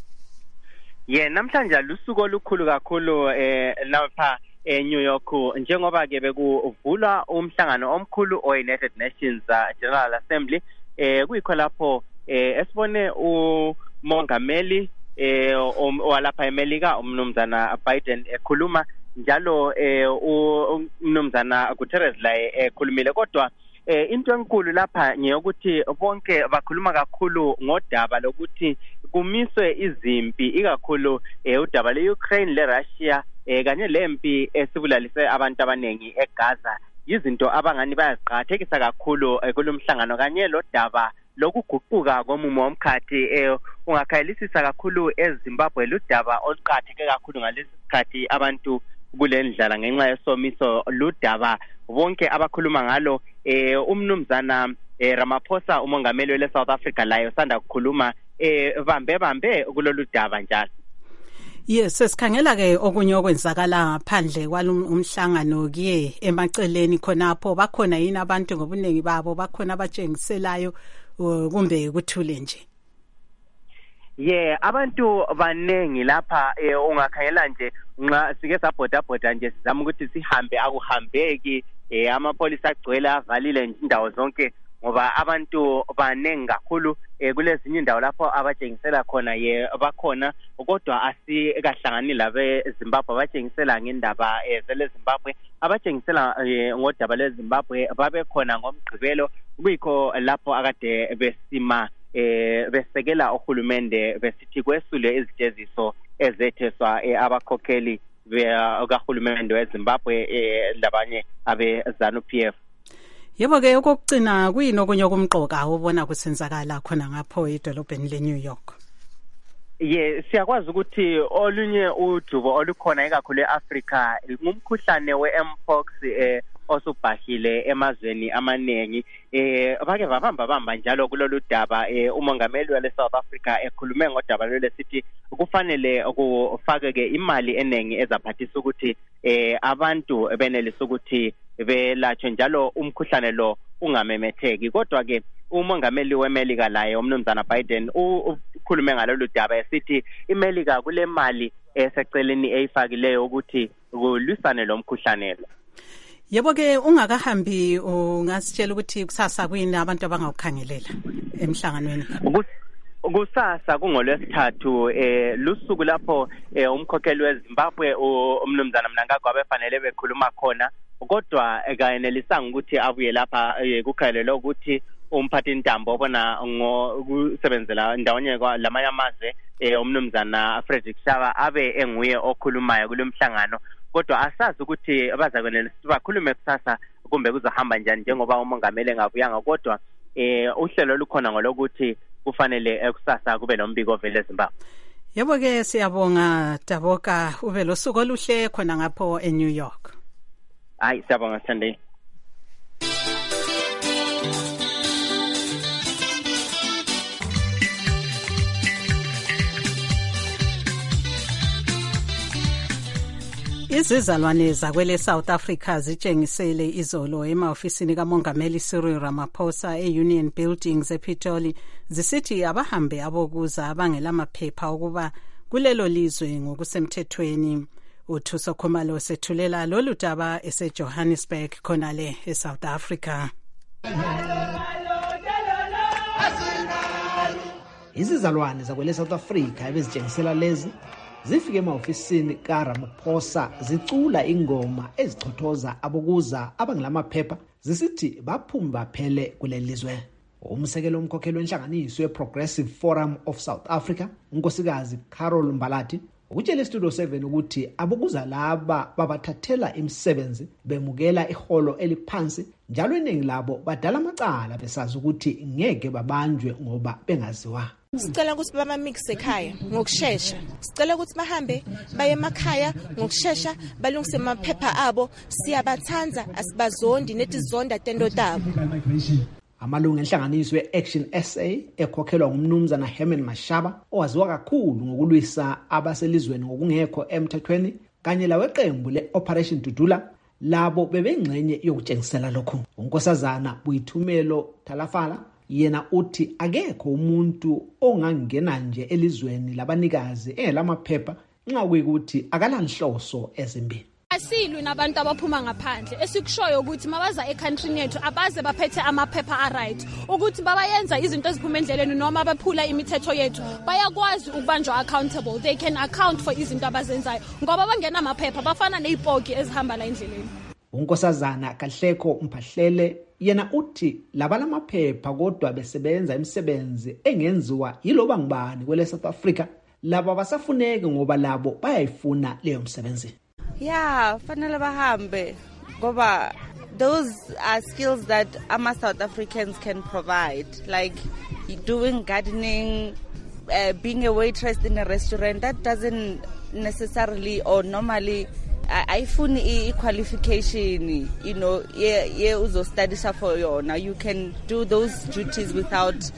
Namhlanje lusuku olukhulu kakhulu lapha eNew York, njengoba ke bekuvulwa umhlangano omkhulu we-United Nations General Assembly. Kuyikho lapho esibone umongameli walapha eMelika umnumzana Biden ekhuluma, njalo umnumzana Guterres la ekhulumile. Kodwa into enkulu lapha ngeyokuthi bonke bakhuluma kakhulu ngodaba lokuthi kumiswe izimpi, ikakhulu udaba le-Ukraine le-Russia kanye lempi esibulalise abantu abanengi eGaza. Izinto abangani bayaziqhathekisa kakhulu kulomhlangano, kanye lodaba lokuguquka komumo womkhathi ungakhayelisisa kakhulu eZimbabwe, ludaba oluqhatheke kakhulu ngalesi sikhathi abantu kulendlala ngenxa yesomiso. Ludaba bonke abakhuluma ngalo, umnumzana Ramaphosa umongameli wele South Africa layo sanda kukhuluma bambe kulolu daba njalo. Yes, sesikhangela ke okunye okwenzakala ngaphandle kwalomhlangano kuye emaceleni khonapho. Bakhona yini abantu ngobuningi babo, bakhona abatshengiselayo kumbe kuthule nje? Abantu banengi lapha ungakhangela nje nxa sike sabhodabhoda nje sizama ukuthi sihambe akuhambeki amapolisa agcwele avalile nje indawo zonke ngoba abantu banengi kakhulu kulezinye indawo lapho abatshengisela khona bakhona kodwa asikahlangani labe Zimbabwe abatshengisela ngendaba zele Zimbabwe abatshengisela ngodaba le Zimbabwe babe khona ngomgqibelo kuyikho lapho akade besima besekela uhulumende besithi kwesule iziteziso ezetheswa abakhokheli kahulumende weZimbabwe labanye abe ZANU-PF. Yebo ke okugcina kuyini okunye okumqoka ubona kusenzakala khona ngapho edolobheni leNew York? Siyakwazi ukuthi olunye udubo olukhona ekakhulu eAfrica ngumkhuhlane weMpox osubhahile emazweni amaningi bake babamba njalo kulolu daba umongameli wale South Africa ekhulume ngodaba lolu sithi kufanele kufakeke imali eningi ezaphathisa ukuthi abantu benelisa ukuthi belatshwe njalo umkhuhlane lo ungamemetheki. Kodwa ke umongameli weMelika laye umnumzana Biden ukhulume ngalolu daba esithi iMelika kule mali eseceleni eyifakileyo ukuthi kulwisane lo mkhuhlane lo. Yebo ke ungakahambi ungasitshela ukuthi kusasa kuyini abantu abangawukhangelela emhlanganweni? Kusasa kungolwesithathu lusuku lapho umkhokheli weZimbabwe umnumzana Mnangagwa abefanele bekhuluma khona kodwa akayenelisanga ukuthi abuye lapha kukhalelwe ukuthi umphathi intambo obona ngokusebenzela ndawonye lamanye amazwe umnumzana Frederick Shaba abe enguye okhulumayo kulomhlangano kodwa asazi ukuthi abazakwenelisa bakhulume kusasa kumbe kuzohamba njani njengoba umongameli engabuyanga kodwa uhlelo lukhona ngolokuthi kufanele kusasa kube nombiko ovela eZimbabwe. Yebo ke siyabonga Daboka ube losuku oluhle khona ngapho eNew York. Hayi siyabonga Sunday. Izizalwane zakwele South Africa zitshengisele izolo emaofisini kamongameli Cyril Ramaphosa eUnion Buildings ePitoli zisithi abahambe abokuza abangelamaphepha ukuba kulelo lizwe ngokusemthethweni. uThuso Khumalo sethulela lolu daba eseJohannesburg khonale eSouth Africa. Izizalwane zakwele South Africa ebezitshengisela lezi zifike emaofisini kaRamaphosa zicula ingoma ezichothoza abokuza abangelamaphepha zisithi baphumi baphele kulelizwe. Umsekelo omkhokheli wenhlanganiso yeProgressive Forum of South Africa unkosikazi Carol Mbalati ukutshela iStudio 7 ukuthi abokuza laba babathathela imisebenzi bemukela iholo eliphansi njalo iningi labo badala amacala besazi ukuthi ngeke babanjwe ngoba bengaziwa. Sicela ukuthi bama mix ekhaya ngokusheshsha. Sicela ukuthi bahambe baye emakhaya ngokusheshsha balungise amaphepha abo. Siyabathanza asibazondi netizonda tendo tabo. Amalungu enhlanganiso yeAction SA ekhokhelwa ngumnumzana Herman Mashaba owaziwa kakhulu ngokulwisa abaselizweni ngokungekho emthethweni kanye laweqembu leOperation Dudula labo bebengxenye yokutshengisela lokho. Unkosazana Buyithumelo Talafala yena uthi akekho umuntu ongangena nje elizweni labanikazi engelamaphepha nxa kuyikuthi akalanhloso ezimbi. Asilwi nabantu abaphuma ngaphandle esikushoyo ukuthi mabaza eCountry yethu abaze baphethe amaphepha aright ukuthi babayenza izinto eziphuma endleleni noma baphula imithetho yethu bayakwazi ukubanjwa accountable. They can account for izinto abazenzayo ngoba bangena amaphepha bafana nezipoki ezihamba la endleleni. Unkosazana Kahleko Mphahlele yena uthi labalamaphepha kodwa besebenza imisebenzi engenziwa yiloba ngibani kwele South Africa laba basafuneke ngoba labo bayayifuna leyo msebenzi. Yeah, fanele bahambe ngoba those are skills that South Africans can provide, like doing gardening, being a waitress in a restaurant. That doesn't necessarily or normally ayifuni qualification, you know, uzo study for yona. You can do those duties without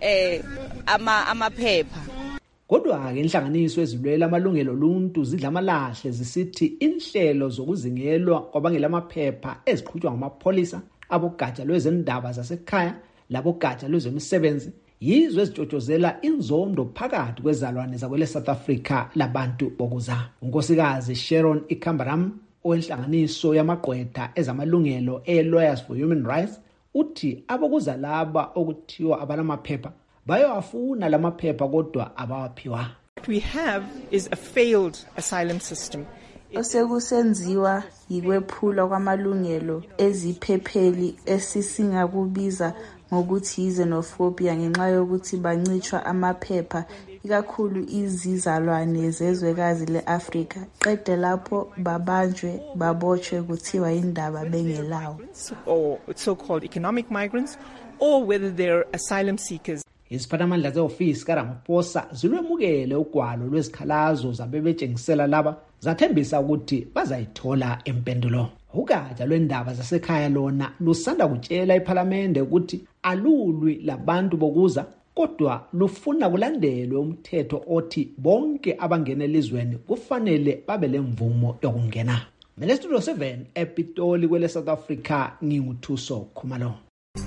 amaphepha. Kodwa ke inhlanganiso ezilwela amalungelo oluntu zidla amalahle zisithi inhlelo zokuzingelwa kwabangelamaphepha eziqhutshwa ngamapolisa abogatsha lwezendaba zasekhaya labogatsha lwezemisebenzi yizo ezitshotshozela inzondo phakathi kwezalwane zakwele South Africa labantu bokuza. Unkosikazi Sharon Ikambaram owenhlanganiso yamagqwetha ezamalungelo Lawyers for Human Rights uthi abokuza laba okuthiwa abanamaphepha bayawafuna lamaphepha kodwa abawaphiwa. What we have is a failed asylum system. Osekusenziwa yikwephula kwamalungelo eziphepheli esisingakubiza ngokuthi xenophobia ngenxa yokuthi bancishwa amaphepha ikakhulu izizalwane zezwekazi leAfrika qede lapho babanjwe babotshwe kuthiwa indaba bengelawo, or so-called economic migrants, or whether they're asylum seekers. Iziphathamandla ze-ofisi kaRamaphosa zilwemukele ugwalo lwezikhalazo zabebetshengisela laba zathembisa ukuthi bazayithola impendulo. Ugatsha lwendaba zasekhaya lona lusanda kutshela iPhalamende ukuthi alulwi labantu bokuza kodwa lufuna kulandelwe umthetho othi bonke abangena elizweni kufanele babe lemvumo yokungena. Mina Studio 7 ePitoli kwele South Africa nginguthuso Khumalo.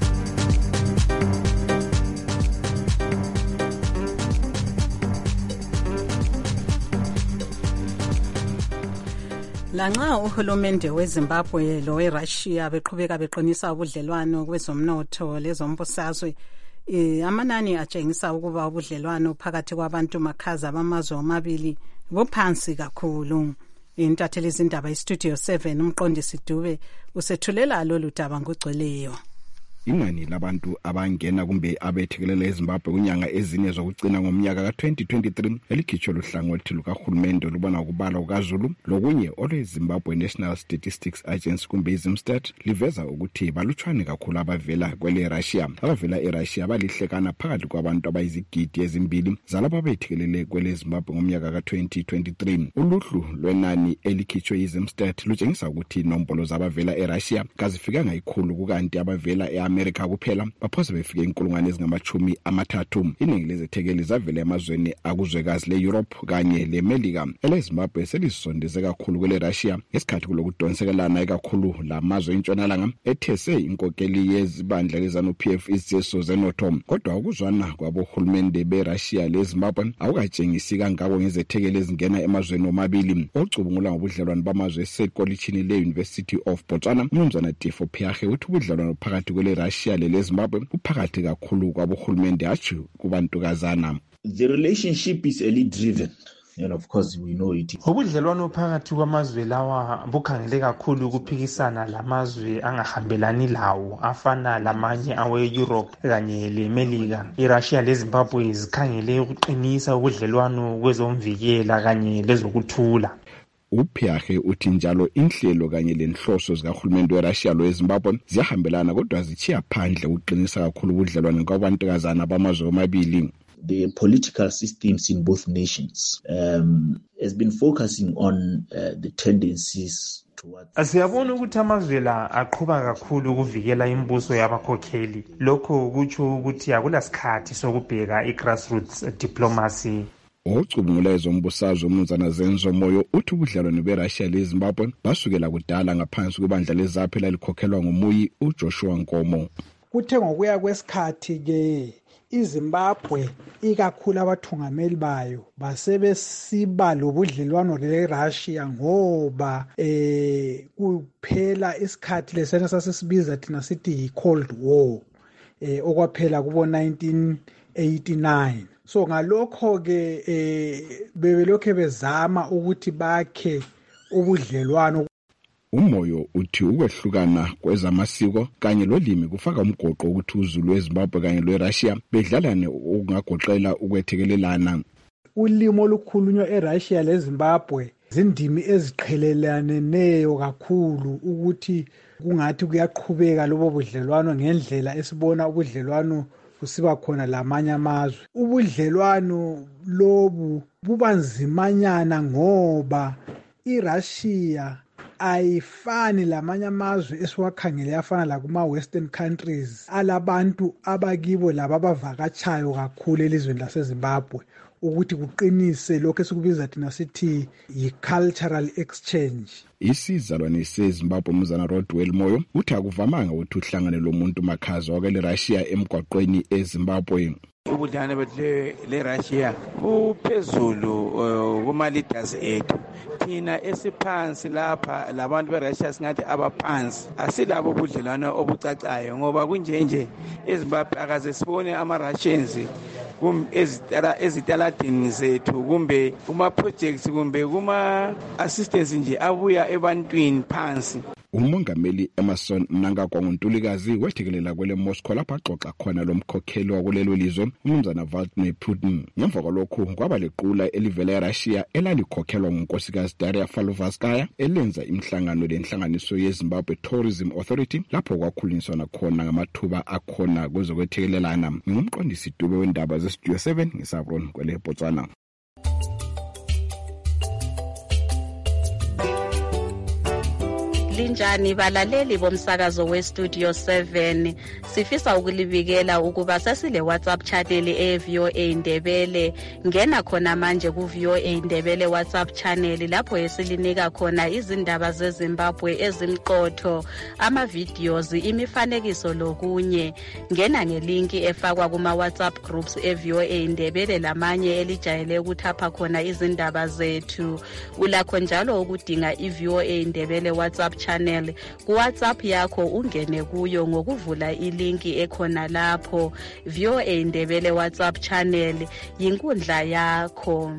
Lanxa uhulumende weZimbabwe lo weRussia beqhubeka beqinisa ubudlelwano kwezomnotho lezombusazwe, amanani atshengisa ukuba ubudlelwano phakathi kwabantu makhaza bamazwe amabili buphansi kakhulu. Intatheli izindaba iStudio 7 umqondisi Dube usethulela lolu daba ngogcweleyo. Inani labantu abangena kumbe abethekelela eZimbabwe kunyanga ezine zokucina ngomnyaka ka2023 elikhitshwe luhlangothi lukahulumende lubona ukubala kukaZulu lokunye olweZimbabwe National Statistics Agency kumbe iZimstat liveza ukuthi balutshwane kakhulu abavela kwele Russia. Abavela eRussia balihlekana phakathi kwabantu abayizigidi ezimbili zalabo abethekelele kwele Zimbabwe ngomnyaka ka2023. Uluhlu lwenani elikhitshwe iZimstat lutshengisa ukuthi inombolo zabavela eRussia kazifikanga ikhulu kukanti abavela eAmerica kuphela baphosa befike inkulungwane ezingama-30. Iningi lezethekeli zavela emazweni akuzwekazi leEurope kanye leMelika. EleZimbabwe selisondeze kakhulu kwele Russia ngesikhathi kulokudonsekelana ekakhulu lamazwe entshonalanga ethese inkokeli yezibandla leZanu-PF iziseso zenotho. Kodwa ukuzwana kwabohulumende beRussia leZimbabwe awukatshengisi kangako ngezethekeli ezingena emazweni omabili. Ocubungula ngobudlelwano bamazwe esekolitshini le-University of Botswana uMnumzana Tifo Phiakhe uthi ubudlelwano phakathi kwele Russia leZimbabwe uphakathi kakhulu kwabohulumende hatshi kubantukazana. The relationship is elite driven. And of course we know it. Ubudlelwano phakathi kwamazwe lawa bukhangele kakhulu ukuphikisana lamazwe angahambelani lawo afana lamanye awe-Europe kanye leMelika. iRussia leZimbabwe zikhangele ukuqinisa ubudlelwano kwezomvikela kanye lezokuthula. Uphiakhe uthi njalo inhlelo kanye lenhloso zikahulumende weRussia loweZimbabwe ziyahambelana kodwa zichiya phandle ukuqinisa kakhulu ubudlelwano kwabantukazana bamazwe omabili. The political systems in both nations has been focusing on the tendencies towards. Siyabona ukuthi amazwe la aqhuba kakhulu ukuvikela imbuso yabakhokheli. Lokho kutsho ukuthi akulasikhathi sokubheka i-grassroots diplomacy. Ocubungula ezombusazwe uMnumzana Zenzo Moyo uthi ubudlelwano beRussia leZimbabwe basukela kudala ngaphansi kwebandla leZAPU elikhokhelwa ngumuyi uJoshua Nkomo. Kuthe ngokuya kwesikhathi ke iZimbabwe ikakhulu abathungameli bayo basebesiba lobudlelwano leRussia ngoba kuphela isikhathi lesena sasisibiza thina sithi yi-Cold War okwaphela kubo 1989. So ngalokho ke bebelokhe bezama ukuthi bakhe ubudlelwano. Umoyo uthi ukwehlukana kwezamasiko kanye lolimi kufaka umgoqo ukuthi uZulu weZimbabwe kanye lweRussia bedlalane okungagoqela ukwethekelelana. Ulimi olukhulunywa eRussia leZimbabwe zindimi eziqheleleneyo kakhulu ukuthi kungathi kuyaqhubeka lobo budlelwano ngendlela esibona ubudlelwano kusiba khona lamanye amazwe. Ubudlelwano lobu bubanzimanyana ngoba iRussia ayifani lamanye amazwe esiwakhangele afana la kuma western countries alabantu abakibo laba abavakatshayo kakhulu elizweni laseZimbabwe. ukuthi kuqinise lokho esikubiza thina sithi yi-cultural exchange. Isizalwane seZimbabwe Mzana Rodwell Moyo uthi akuvamanga ukuthi uhlangane lomuntu makhaza wakele Russia emgwaqweni eZimbabwe. Ubudlane le Russia buphezulu kuma leaders ethu. Thina esiphansi lapha labantu beRussia singathi abaphansi asilabo ubudlelwano obucacayo ngoba kunjenje eZimbabwe akaze sibone ama-Russians ezitaladini zethu kumbe kuma-projects kumbe kuma-assistance nje abuya ebantwini phansi. Umongameli Emerson Mnangagwa nguNtulikazi wethekelela kwele Moscow lapha axoxa khona lomkhokheli wakulelo lizwe uMnumzana Vladimir Putin. Ngemva kwalokho kwaba lequla elivela eRussia elalikhokhelwa ngunkosikazi Daria Falovaskaya elenza imhlangano lenhlanganiso yeZimbabwe Tourism Authority lapho kwakhulunyiswana khona ngamathuba akhona kwezokwethekelelana. Ngumqondisi dube wendaba zeStudio 7 ngisabron kwele Botswana. Linjani balaleli bomsakazo weStudio 7, sifisa ukulibikela ukuba sesile WhatsApp channel eVOA Ndebele. Ngena khona manje kuVOA Ndebele WhatsApp channel lapho esilinika khona izindaba zeZimbabwe ezimqotho, ama-videos, imifanekiso lokunye. Ngena ngelinki efakwa kuma WhatsApp groups eVOA Ndebele lamanye elijayele ukuthapha khona izindaba zethu. Ulakho njalo ukudinga iVOA Ndebele WhatsApp channel ku WhatsApp yakho, ungene kuyo ngokuvula ilinki ekhona lapho. VOA Ndebele WhatsApp channel yinkundla yakho.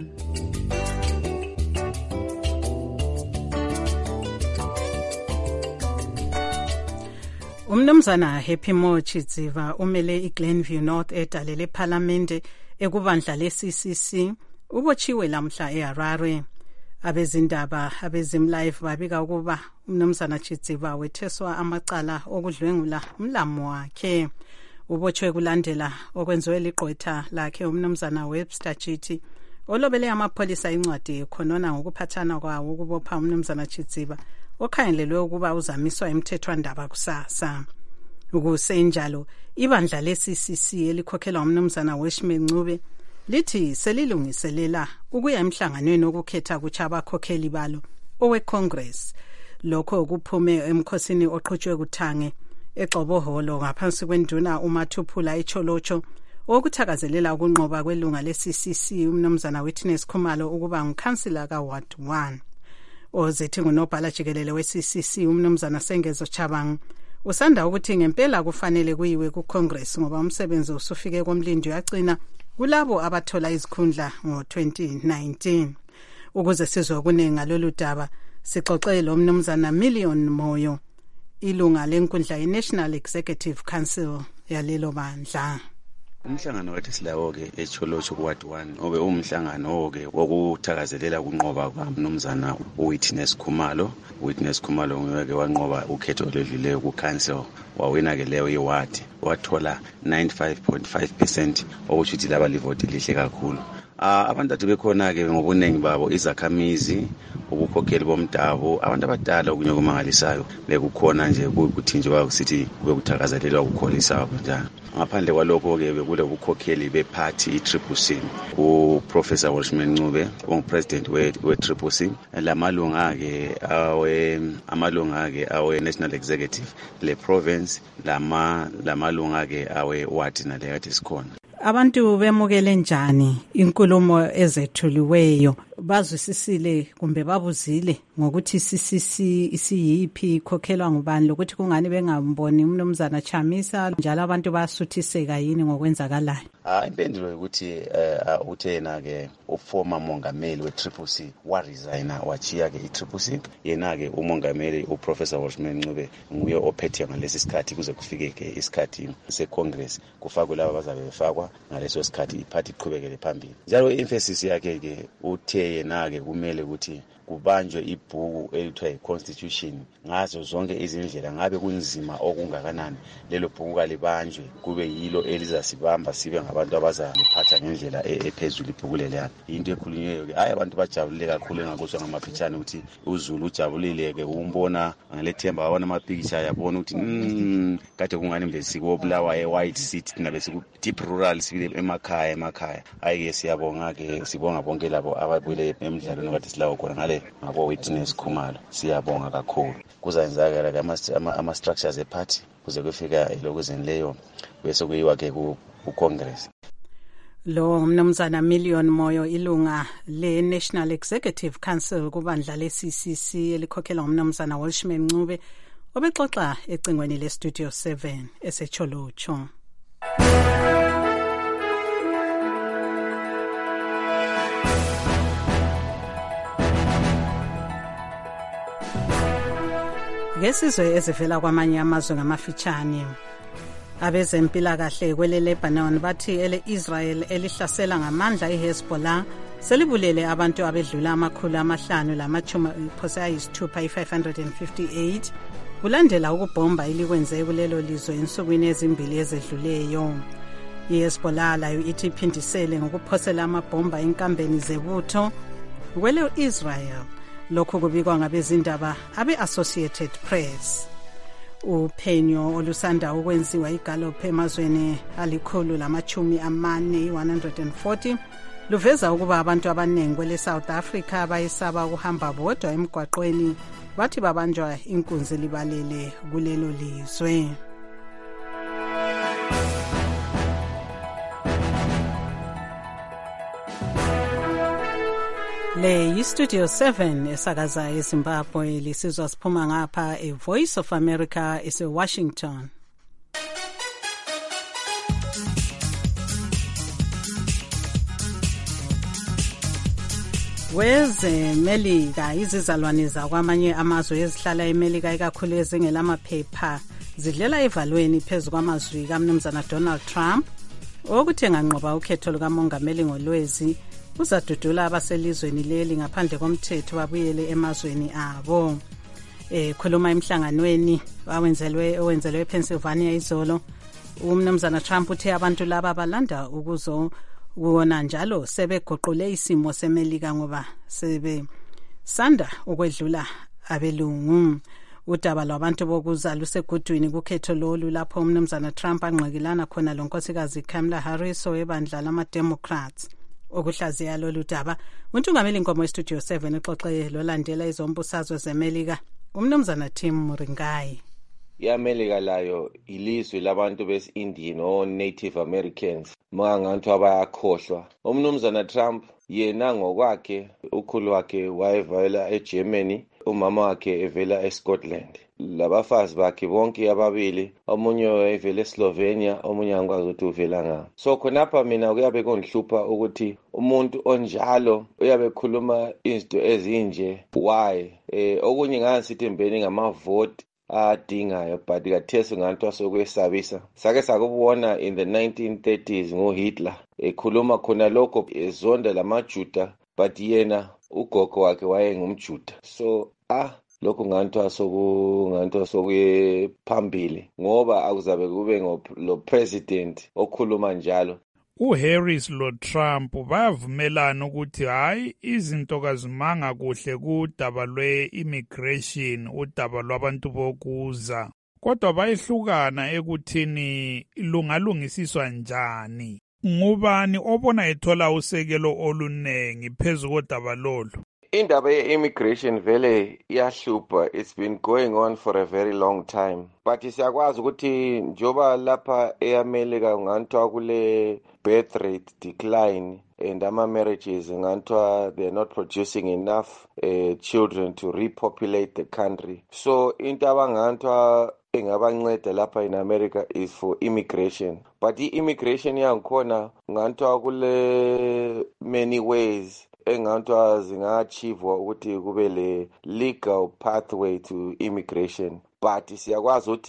Umnumzana Happy Mochidziva umele iGlenview North edalele eParliament ekubandla leCCC ubochiwe lamhla eHarare. Abezindaba abezimlive babika ukuba umnumzana Chidziva wetheswa amacala okudlwengula umlamo wakhe. Ubotshwe kulandela okwenziwe liqhwetha lakhe umnumzana Webster Chiti olobele amapholisa incwadi khonona ngokuphathana kwawo ukubopha umnumzana Chidziva okhangelelwe ukuba uzamiswa emthethwandaba kusasa. Ukusenjalo ibandla leCCC elikhokhelwa umnumzana Weshman Ncube lithi selilungiselela ukuya emhlanganweni okukhetha kutsha abakhokheli balo oweCongress. Lokho kuphume emkhosini oqhutshwe kuthange eXoboholo ngaphansi kwenduna uMathuphula eCholocho okuthakazelela ukunqoba kwelunga leCCC umnumzana Witness Khumalo ukuba ngukhansila kaWard 1. Ozethi ngunobhala jikelele weCCC umnumzana Sengezo Chabang usanda ukuthi ngempela kufanele kuyiwe kuCongress ngoba umsebenzi usufike komlindi uyagcina kulabo abathola izikhundla ngo-2019. Ukuze sizwe kuningi ngalolu daba sixoxele umnumzana Million Moyo, ilunga lenkundla yeNational Executive Council yalelo bandla. Umhlangano wathi silawo-ke eCholocho kuWard 1 obe umhlangano-ke wokuthakazelela ukunqoba kwamnumzana uWitness Khumalo. uWitness Khumalo nguye-ke wanqoba ukhetho oludlulileyo kuCouncil, wawina-ke leyo iward, wathola 95.5%, okusho ukuthi laba livoti lihle kakhulu. Abantu ade bekhona-ke ngobuningi babo izakhamizi, ubukhokheli bomdabu, abantu abadala okunye okumangalisayo bekukhona nje ukuthi nje bakusithi bekuthakazelelwa ukukholisa njalo. Ngaphandle kwalokho-ke bekule ubukhokheli beparty i-CCC, uProfessor Weshman Ncube ongupresident we-CCC, amalunga-ke awe-National Executive le-province, lamalunga-ke awe-ward nale kade sikhona. Abantu bemukele njani inkulumo ezethuliweyo? Bazwisisile kumbe babuzile ngokuthi CCC isiyiphi, ikhokhelwa ngubani, lokuthi kungani bengamboni umnumzana Chamisa, njalo abantu basuthiseka yini ngokwenzakalayo? Impendulo ukuthi uthe yena-ke uformer mongameli we-CCC waresigna wachiya-ke i-CCC. Yena-ke umongameli uProfessor Weshman Ncube nguye ophethe ngalesi sikhathi kuze kufike-ke isikhathi seCongress kufakwe laba bazabe befakwa ngaleso sikhathi iparty iqhubekele phambili. Njalo i-emphasis yakhe-ke uthe yena-ke kumele ukuthi kubanjwe ibhuku elithiwa yi-Constitution ngazo zonke izindlela, ngabe kunzima okungakanani lelo bhuku kalibanjwe kube yilo elizasibamba sibe ngabantu abazaliphatha ngendlela ephezulu ibhuku leliyana. Into ekhulunyweyo-ke hayi abantu bajabulile kakhulu engakuswa ngamaphitshana ukuthi uZulu ujabulile-ke umbona ngalethemba wabona amapikitsha yabona ukuthi kade kungani mbe sikobulawa e-White City thina besiku-deep rural sibile emakhaya. Hayi-ke siyabonga-ke, sibonga bonke labo ababuye emidlalweni kade silawo khona ngale ngabo-Witness Khumalo. Siyabonga kakhulu. Kuzayenzakala-ke ama-structures e-party kuze kufika elokuzini leyo bese kuyiwa-ke ku-Congress. Lo mnumzana Million Moyo, ilunga le-National Executive Council kubandla le-CCC elikhokhelwa ngumnumzana Welshman Ncube, obexoxa ecingweni le-Studio 7 eseCholocho. Ngesizwe ezivela kwamanye amazwe ngamafitshane, abezempilakahle kwele Lebanon bathi ele-Israel elihlasela ngamandla iHezbollah selibulele abantu abedlula 558 kulandela ukubhomba elikwenze kulelo lizwe ensukwini ezimbili ezedluleyo. iHezbollah layo ithi iphindisele ngokuphosela amabhomba enkambeni zebutho kwele Israel. Lokhu kubikwa ngabezindaba abe-Associated Press. Uphenyo olusanda ukwenziwa iGallop emazweni $140 luveza ukuba abantu abaningi kwele South Africa bayisaba ukuhamba bodwa emgwaqweni bathi babanjwa inkunzi libalele kulelo lizwe. Le yi-Studio 7 esakaza eZimbabwe, lisizwa siphuma ngapha Voice of America ese-Washington. Melika izizalwane zakwamanye amazwe ezihlala eMelika ikakhulu ezingelamaphepha zidlela evalweni phezu kwamazwi kaMnumzana Donald Trump okuthi enganqoba ukhetho lukamongameli ngoLwezi uzadudula abaselizweni leli ngaphandle komthetho babuyele emazweni abo. Khuluma emhlanganweni owenzelwe ePennsylvania izolo, uMnumzana Trump uthe abantu laba balanda kuona njalo sebegoqule isimo seMelika ngoba sanda ukwedlula abelungu. Udaba lwabantu bokuza lusegudwini kukhetho lolu lapho uMnumzana Trump anqikilana khona lonkosikazi Kamala Harris owebandla lama-Democrats. Ukuhlaziya lolu daba, untungameli Nkomo weStudio 7 uxoxe lolandela izombusazwe zeMelika, uMnumzana Tim Muringai. IAmelika layo ilizwe labantu besi-Indian o Native Americans mangantu abayakhohlwa. uMnumzana Trump yena ngokwakhe ukhulu wakhe wayevela eGermany, umama wakhe evela eScotland. Labafazi bakhe bonke ababili, omunye evela eSlovenia, omunye angikwazi ukuthi uvela ngaphi. So khonapha mina kuyabe kongihlupha ukuthi umuntu onjalo uyabe ekhuluma izinto ezinje why okunye ngasithi mbeni ngamavote adingayo, but kathesi nganto asokwesabisa. Sake sakubona in the 1930s ngoHitler ekhuluma khona lokho ezonda lamaJuda, but yena ugogo wakhe wayengumJuda. So lokho nganto asokuye phambili ngoba akuzabe kube lo president okhuluma njalo. uHarris lo Trump bayavumelana ukuthi hayi izinto kazimanga kuhle kudaba lwe-immigration, udaba lwabantu bokuza, kodwa bayehlukana ekuthini lungalungisiswa njani. Ngubani obona ethola usekelo olunengi phezu kodaba lolu? Indaba ye-immigration vele iyahlupha. It's been going on for a very long time. But siyakwazi ukuthi njoba lapha eAmelika nganthwa kule birth rate decline and ama-marriages nganthwa they're not producing enough children to repopulate the country. So into abanganthwa engabanceda lapha in America is for immigration. But i-immigration yangikhona nganthwa kule many ways engantwa zinga-achievwa ukuthi kube le legal pathway to immigration. But siyakwazi ukuthi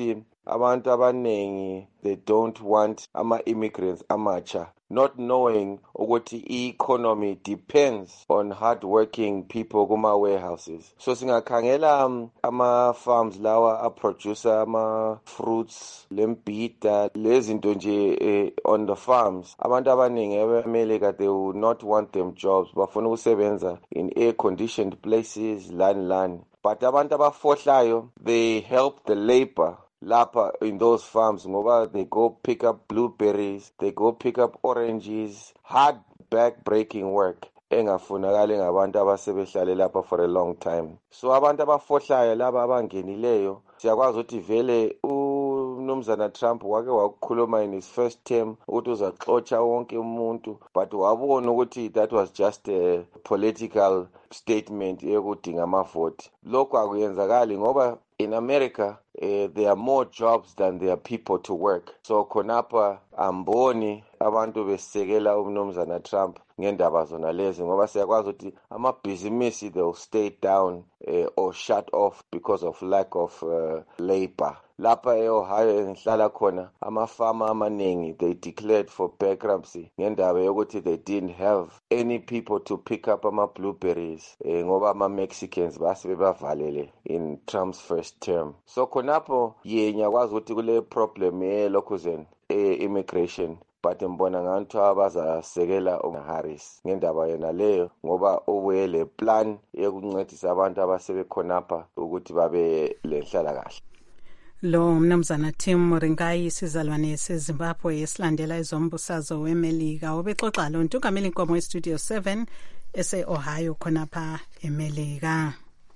abantu abaningi they don't want ama-immigrants amatsha, not knowing ukuthi i-economy depends on hard-working people kuma-warehouses. So singakhangela ama-farms lawa aproducer ama-fruits, lembida, lezinto nje on the farms. Abantu abaningi e-America, they will not want them jobs. Bafuna ukusebenza in air-conditioned places, lani. But abantu abafohlayo, they help the labor lapha in those farms ngoba they go pick up blueberries, they go pick up oranges, hard back-breaking work engafunakali ngabantu abasebehlale lapha for a long time. So abantu abafohlayo laba abangenileyo siyakwazi ukuthi vele uMnumzana Trump wake wakukhuluma in his first term ukuthi uzaxotsha wonke umuntu, but wabona ukuthi that was just a political statement yokudinga amavoti. Lokho akuyenzakali ngoba in America, there are more jobs than there are people to work. So khonapha amboni abantu besekela uMnumzana Trump ngendaba zona lezi ngoba siyakwazi ukuthi amabhizinisi they will stay down or shut off because of lack of labor. Lapha e-Ohio engihlala khona amafama amaningi they declared for bankruptcy ngendaba yokuthi they didn't have any people to pick up ama-blueberries ngoba ama-Mexicans basebebavalele in Trump's first term. So khonapho ngiyakwazi ukuthi kule problem yelokhuzeni immigration, but mbona ngantu abazasekela uHarris ngendaba yena leyo ngoba ubuye le plan yokuncedisa abantu abasebekhonapha ukuthi babe lenhlala kahle. Lo Mnumzana Tim Ringayi sizalwane seZimbabwe esilandela ezombusazwe weMelika obexoxa lo ntungameli inkomo eStudio 7 ese-Ohio khonapha eMelika.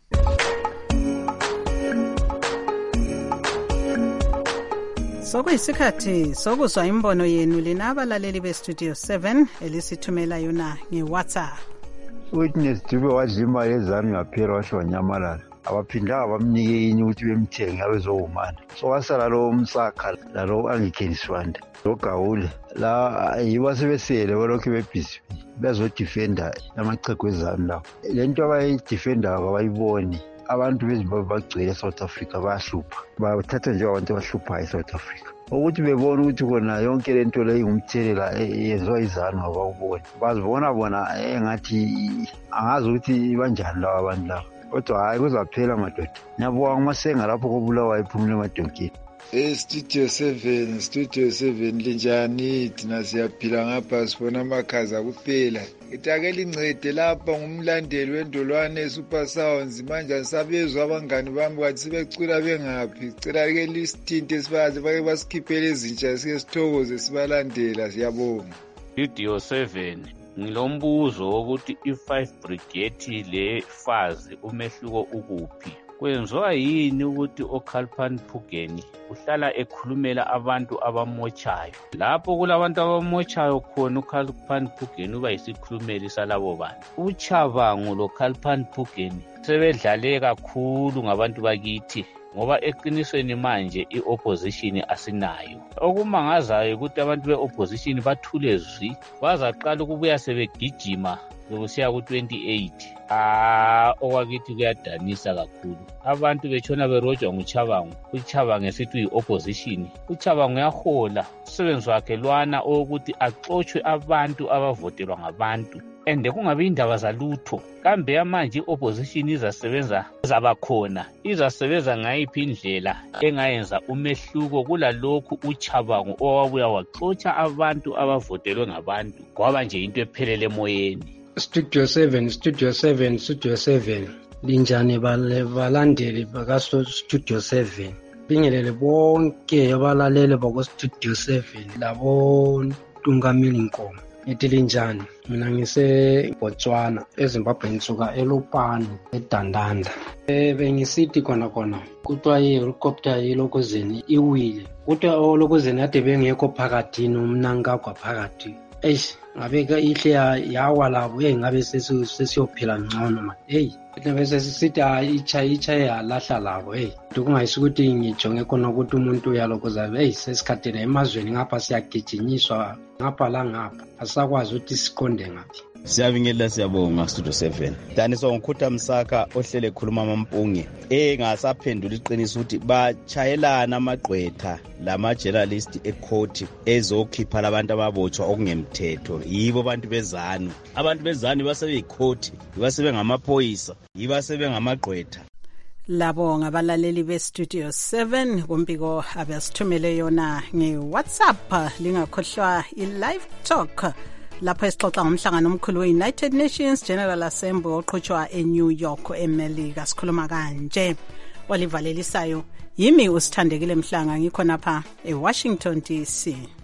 Sokuyisikhathi sokuzwa imbono yenu lina abalaleli beStudio 7 elisithumela yona ngeWhatsApp. Witness Dube wadla imali ezami ngaphela washo wanyamalala. Abaphindanga bamnike yini ukuthi bemthenge abezowumana. So wasala lo umsakha lalo angikheniswanda. Lo Gawule la yiba sebesele balokhu bebhizi bezodefenda amachego ezami lawo. Lento abayidefenda abayiboni. Abantu beZimbabwe bagcwele eSouth Africa bayahlupha. Bathatha nje abantu abahluphayo eSouth Africa. Ukuthi bebona ukuthi kona yonke lento le ingumthelela yenziwa izanu abawubona. Bazibona bona engathi angazi ukuthi banjani lawa abantu laba. Kodwa hayi kuzaphela madoda. Ngiyabonga masenga lapho kobulawa iphumule emadonkeni. Studio 7 linjani thina siyaphila ngapha sifuna amakhaza kuphela. Itake lincede lapha ngumlandeli wendolwane Super Sounds manje asabezwe abangani bami bathi sebecula bengaphi. Cela ke listinte sibaze bake basikhiphele izintsha sike sithokoze sibalandela siyabonga. Studio 7 ngilombuzo ukuthi i5 brigade le fazi umehluko ukuphi. Kwenziwa yini ukuthi oKalpan Phugeni uhlala ekhulumela abantu abamotshayo? Lapho kulabantu abamotshayo khona uKalpan Phugeni uba yisikhulumeli salabo bantu. Uchabango loKalpan Phugeni sebedlale kakhulu ngabantu bakithi ngoba eqinisweni manje i-opposition asinayo. Okumangazayo ukuthi abantu be-opposition bathule zwi, bazaqala ukubuya sebegijima lokusiya ku-28. Okwakithi kuyadanisa kakhulu. Abantu betshona berojwa nguChabango. uChabango esithi uyi-opposition. uChabango uyahola umsebenzi wakhe lwana owokuthi axotshwe abantu abavotelwa ngabantu. And kungabi indaba zalutho. Kambe manje i-opposition izasebenza zabakhona. Izasebenza ngayiphi indlela engayenza umehluko kulalokhu uChabango owabuya waxotsha abantu abavotelwe ngabantu. Kwaba nje into ephelele emoyeni. Studio 7 linjani balandeli baka Studio 7 bingelele bonke abalaleli bako Studio 7 labo Ntungameli Nkomo ethi linjani. Mina ngise Botswana eZimbabwe ngisuka eLupane eDandanda. Bengisithi khona kuthiwa i-helicopter yelokozeni iwile. Kuthiwa lokozeni ade bengekho phakathi nomnankagwa phakathi. Ngabeka ihle yawa labo ngabe sesiyophila ngcono man. Bese sisithi icha yalahla labo. Kungayisi ukuthi ngijonge khona ukuthi umuntu uyalokoza sesikhathela emazweni ngapha siyagijinyiswa ngapha la ngapha asakwazi ukuthi siqonde ngaphi. Siyabingelela siyabonga Studio 7. Daniswa ngokhutha Msaka ohlele khuluma amampunge. Ngasaphendula iqiniso ukuthi bachayelana amagqwetha lama journalist ecourt ezokhipha labantu ababotshwa okungemthetho. Yibo abantu bezanu. Abantu bezanu basebe ecourt, basebe ngamaphoyisa, basebe ngamagqwetha. Labo ngabalaleli be-Studio 7 kumbiko abasithumele yona nge-WhatsApp. Lingakhohlwa i-live talk lapho esixoxa ngomhlangano omkhulu we-United Nations General Assembly oqhutshwa eNew York eMelika. Sikhuluma kanje olivalelisayo yimi usithandekile Mhlanga ngikhona pha eWashington DC.